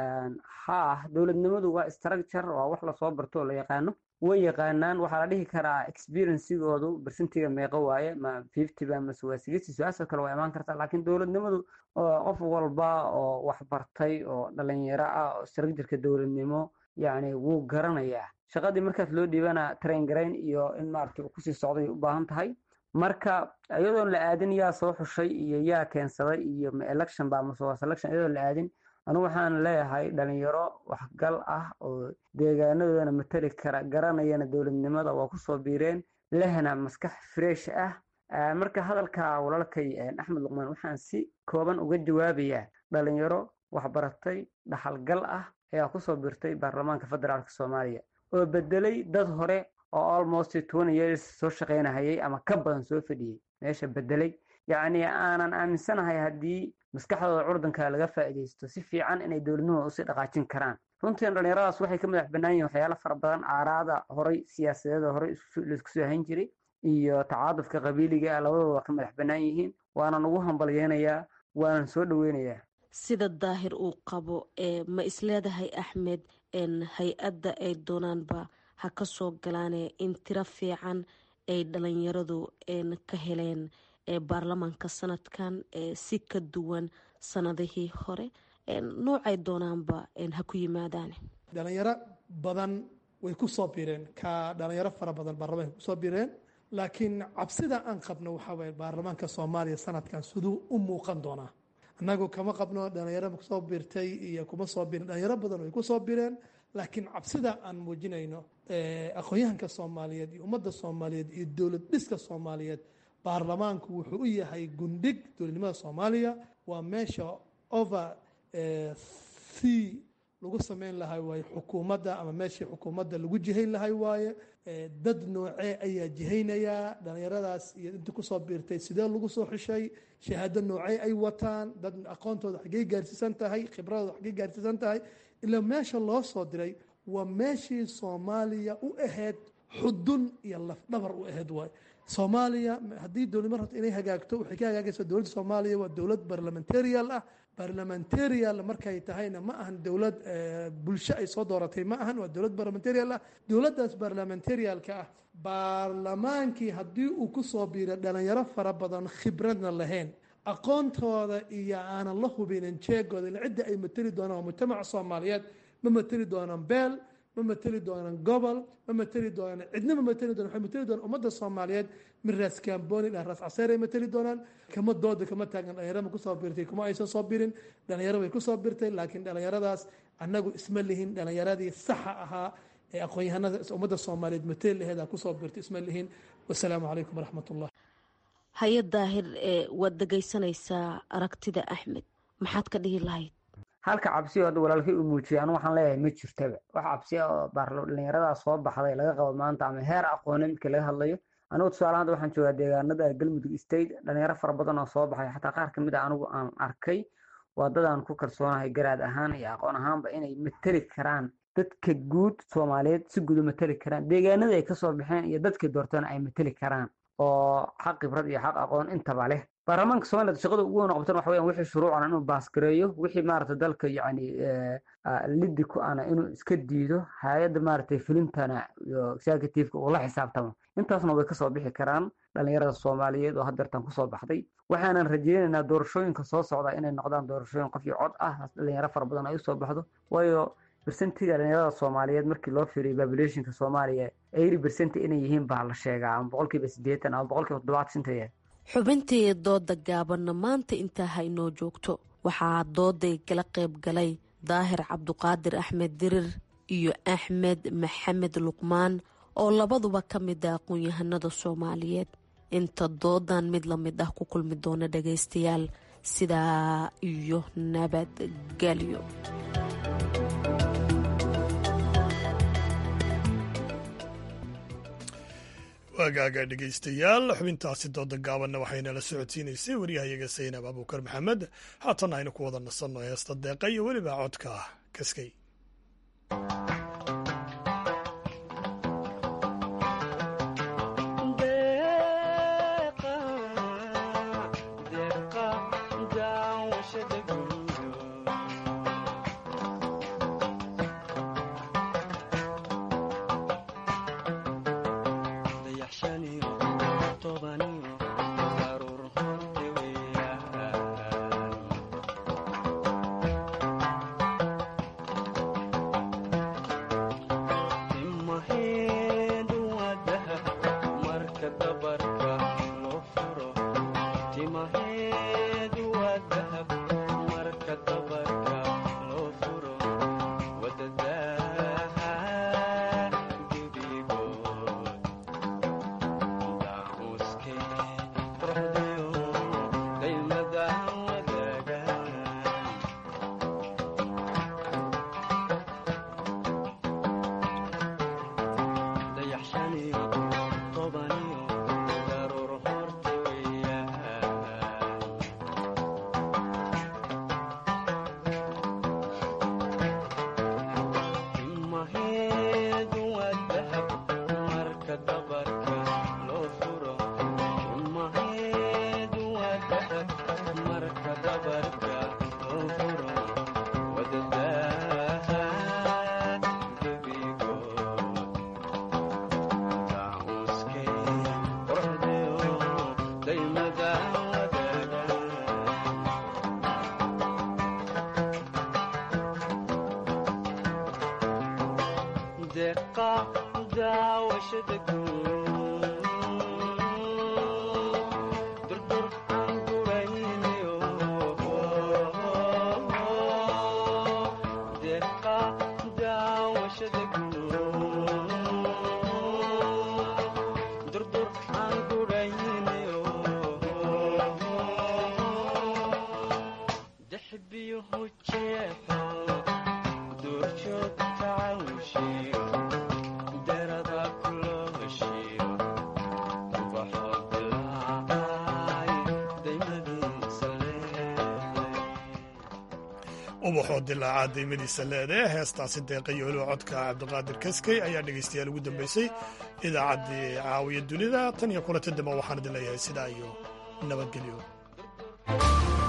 ha dowladnimadu waa structure waa wax lasoo barto oo la yaqaano way yaqaanaan waxaa la dhihi karaa experiencigoodu bersentiga meeqo waaye ma fifty ba mase waa sixty su-aasha kale waa imaan kartaa laakiin dowladnimadu qof walba oo wax bartay oo dhalinyaro ah oo structureka dowladnimo yacni wuu garanayaa shaqadii markaas loo dhiibana train garayn iyo in maaragtay kusii socday u baahan tahay marka iyadoon la aadin yaa soo xushay iyo yaa keensaday iyo ma election ba mase waa selection iyadoon la aadin anigu waxaan leeyahay dhalinyaro waxgal ah oo deegaanadoodana matali kara garanayana dowladnimada waa kusoo biireen lehna maskax fresh ah marka hadalka walaalkay axmed luqmaan waxaan si kooban uga jawaabayaa dhalinyaro waxbaratay dhaxalgal ah ayaa kusoo biirtay baarlamaanka federaalka soomaaliya oo bedelay dad hore oo almost twenty years soo shaqaynahayay ama ka badan soo fadhiyey meesha bedelay yacni aanan aaminsanahay haddii maskaxdooda curdanka laga faa'iidaysto si fiican inay dowladnimada usii dhaqaajin karaan runtiin dhalinyaradaas waxay ka madax bannaan yihin waxyaalo fara badan aaraada horey siyaasadeeda horey laisku soo hayn jiray iyo tacaadufka qabiiliga ah labadooda waa ka madax bannaan yihiin waanan ugu hambalyeynayaa waanan soo dhaweynayaa sida daahir uu qabo ma isleedahay axmed hay-adda ay doonaanba ha ka soo galaane in tiro fiican ay dhalinyaradu ka heleen baarlamaanka sanadkan si ka duwan sanadihii hore noocay doonaanba ha ku yimaadaan dhalinyaro badan way ku soo bireen ka dhalinyaro fara badan baarlamaanka kusoo bireen laakiin cabsida aan qabno waxaa waye baarlamaanka soomaaliya sanadkan siduu u muuqan doonaa annagu kama qabno dhalinyaro kusoo birtay iyo kuma soo birin dhalinyaro badan way kusoo bireen laakiin cabsida aan muujinayno aqoon-yahanka soomaaliyeed iyo ummadda soomaaliyeed iyo dowlad dhiska soomaaliyeed baarlamaanku wuxuu u yahay gundhig dowladnimada soomaaliya waa meesha over c lagu sameyn lahay waaye xukuumadda ama meeshii xukuumadda lagu jihayn lahay waaye dad noocee ayaa jihaynayaa dhalinyaradaas iyo inta kusoo biirtay sidee lagu soo xishay shahaado noocee ay wataan dad aqoontooda xaggey gaarsiisan tahay khibradooda xaggey gaarsiisan tahay ilaa meesha loo soo diray waa meeshii soomaaliya u ahayd xudun iyo lafdhabar u ahayd waay soomaaliya haddii dowladnimo rabto inay hagaagto waxay ka hagaagaysaa dowladda soomaaliya waa dowlad barlamentarial ah barlamentarial markay tahayna ma ahan dowlad bulsho ay soo dooratay ma ahan waa dowlad barlamentarial ah dowladdaas barlamentarialka ah baarlamaankii haddii uu ku soo biiro dhalinyaro fara badan khibradna lahayn aqoontooda iyo aanan la hubinin jeegooda ila cidda ay mateli doonaan waa mujtamaca soomaaliyeed ma mateli doonaan beel ma mateli doonaan gobol ma mateli doonaan cidna ma mateli doonaan waxay mateli doonaan ummadda soomaaliyeed min raas kaambooni ilaa raas caseer ay mateli doonaan kama dooda kama taagan dhalinyaro ma kusoo biirtay kuma aysan soo birin dhalinyaro way kusoo birtay laakiin dhalinyaradaas annagu isma lihin dhalinyaradii saxa ahaa ee aqoon-yahanada ummadda soomaaliyeed mateli laheeda kusoo birtay isma lihin wasalaamu calaykum waraxmatullah hay-ad daahir ee waad dhegaysanaysaa aragtida axmed maxaad ka dhihi lahayd halka cabsi oo walaalkay uu muujiyay anu waxaan leeyahay ma jirtaba wax cabsi oo baarlo dhalinyarada soo baxday laga qabo maanta ama heer aqooneed markii laga hadlayo anigu tusaale ahaan waxaan joogaa deegaanada galmudug state dhalinyaro fara badan oo soo baxay xataa qaar kamid ah anigu aan arkay waa dad aan ku kalsoonahay garaad ahaan iyo aqoon ahaanba inay mateli karaan dadka guud soomaaliyeed si guud u mateli karaan deegaanada ay kasoo baxeen iyo dadka doortana ay mateli karaan oo xaq khibrad iyo xaq aqoon intaba leh baarlamaanka Soomaaliya shaqada ugu weyn qabtan waxa weeyaan wixii shuruucan inuu baas gareeyo wixii maarta dalka yaani liddi ku ana inuu iska diido hay'adda maartay filintana iyo executive-ka oo la xisaabtamo intaasna way ka soo bixi karaan dhalinyarada Soomaaliyeed oo hadda ku soo baxday waxaanan rajaynaynaa doorashooyinka soo socda inay noqdaan doorashooyin qof iyo cod ah dhalinyaro fara badan ay soo baxdo waayo percentiga dhalinyarada Soomaaliyeed markii loo fiiriyo population-ka Soomaaliya eighty percent inay yihiin baa la sheegaa ama boqolkiiba siddeetan ama boqolkiiba toddobaatan xubintii dooda gaabanna maanta intaa haynoo joogto waxaa dooday kala qayb galay daahir cabduqaadir axmed dirir iyo axmed maxamed luqmaan oo labaduba ka mid ah aqoon-yahanada Soomaaliyeed inta doodan mid la mid ah ku kulmi doona dhagaystayaal sidaa iyo nabadgelyo waagaaga dhegaystayaal xubintaasi dooda gaabanna waxaynala socodsiinaysay waryahayaga saynab abuukar maxamed haatan aynu ku wada nasanno heesta deeqa iyo weliba codka kaskay She ubaxoo dilaaca daymadiisa leedae heestaasi deeqayo helo codka cabdiqaadir kaskey ayaa dhegaystayaal ugu dambaysay idaacaddii caawiya dunida tan iyo kulanta dambe waxaan idin leeyahay sidaa iyo nabadgelyo.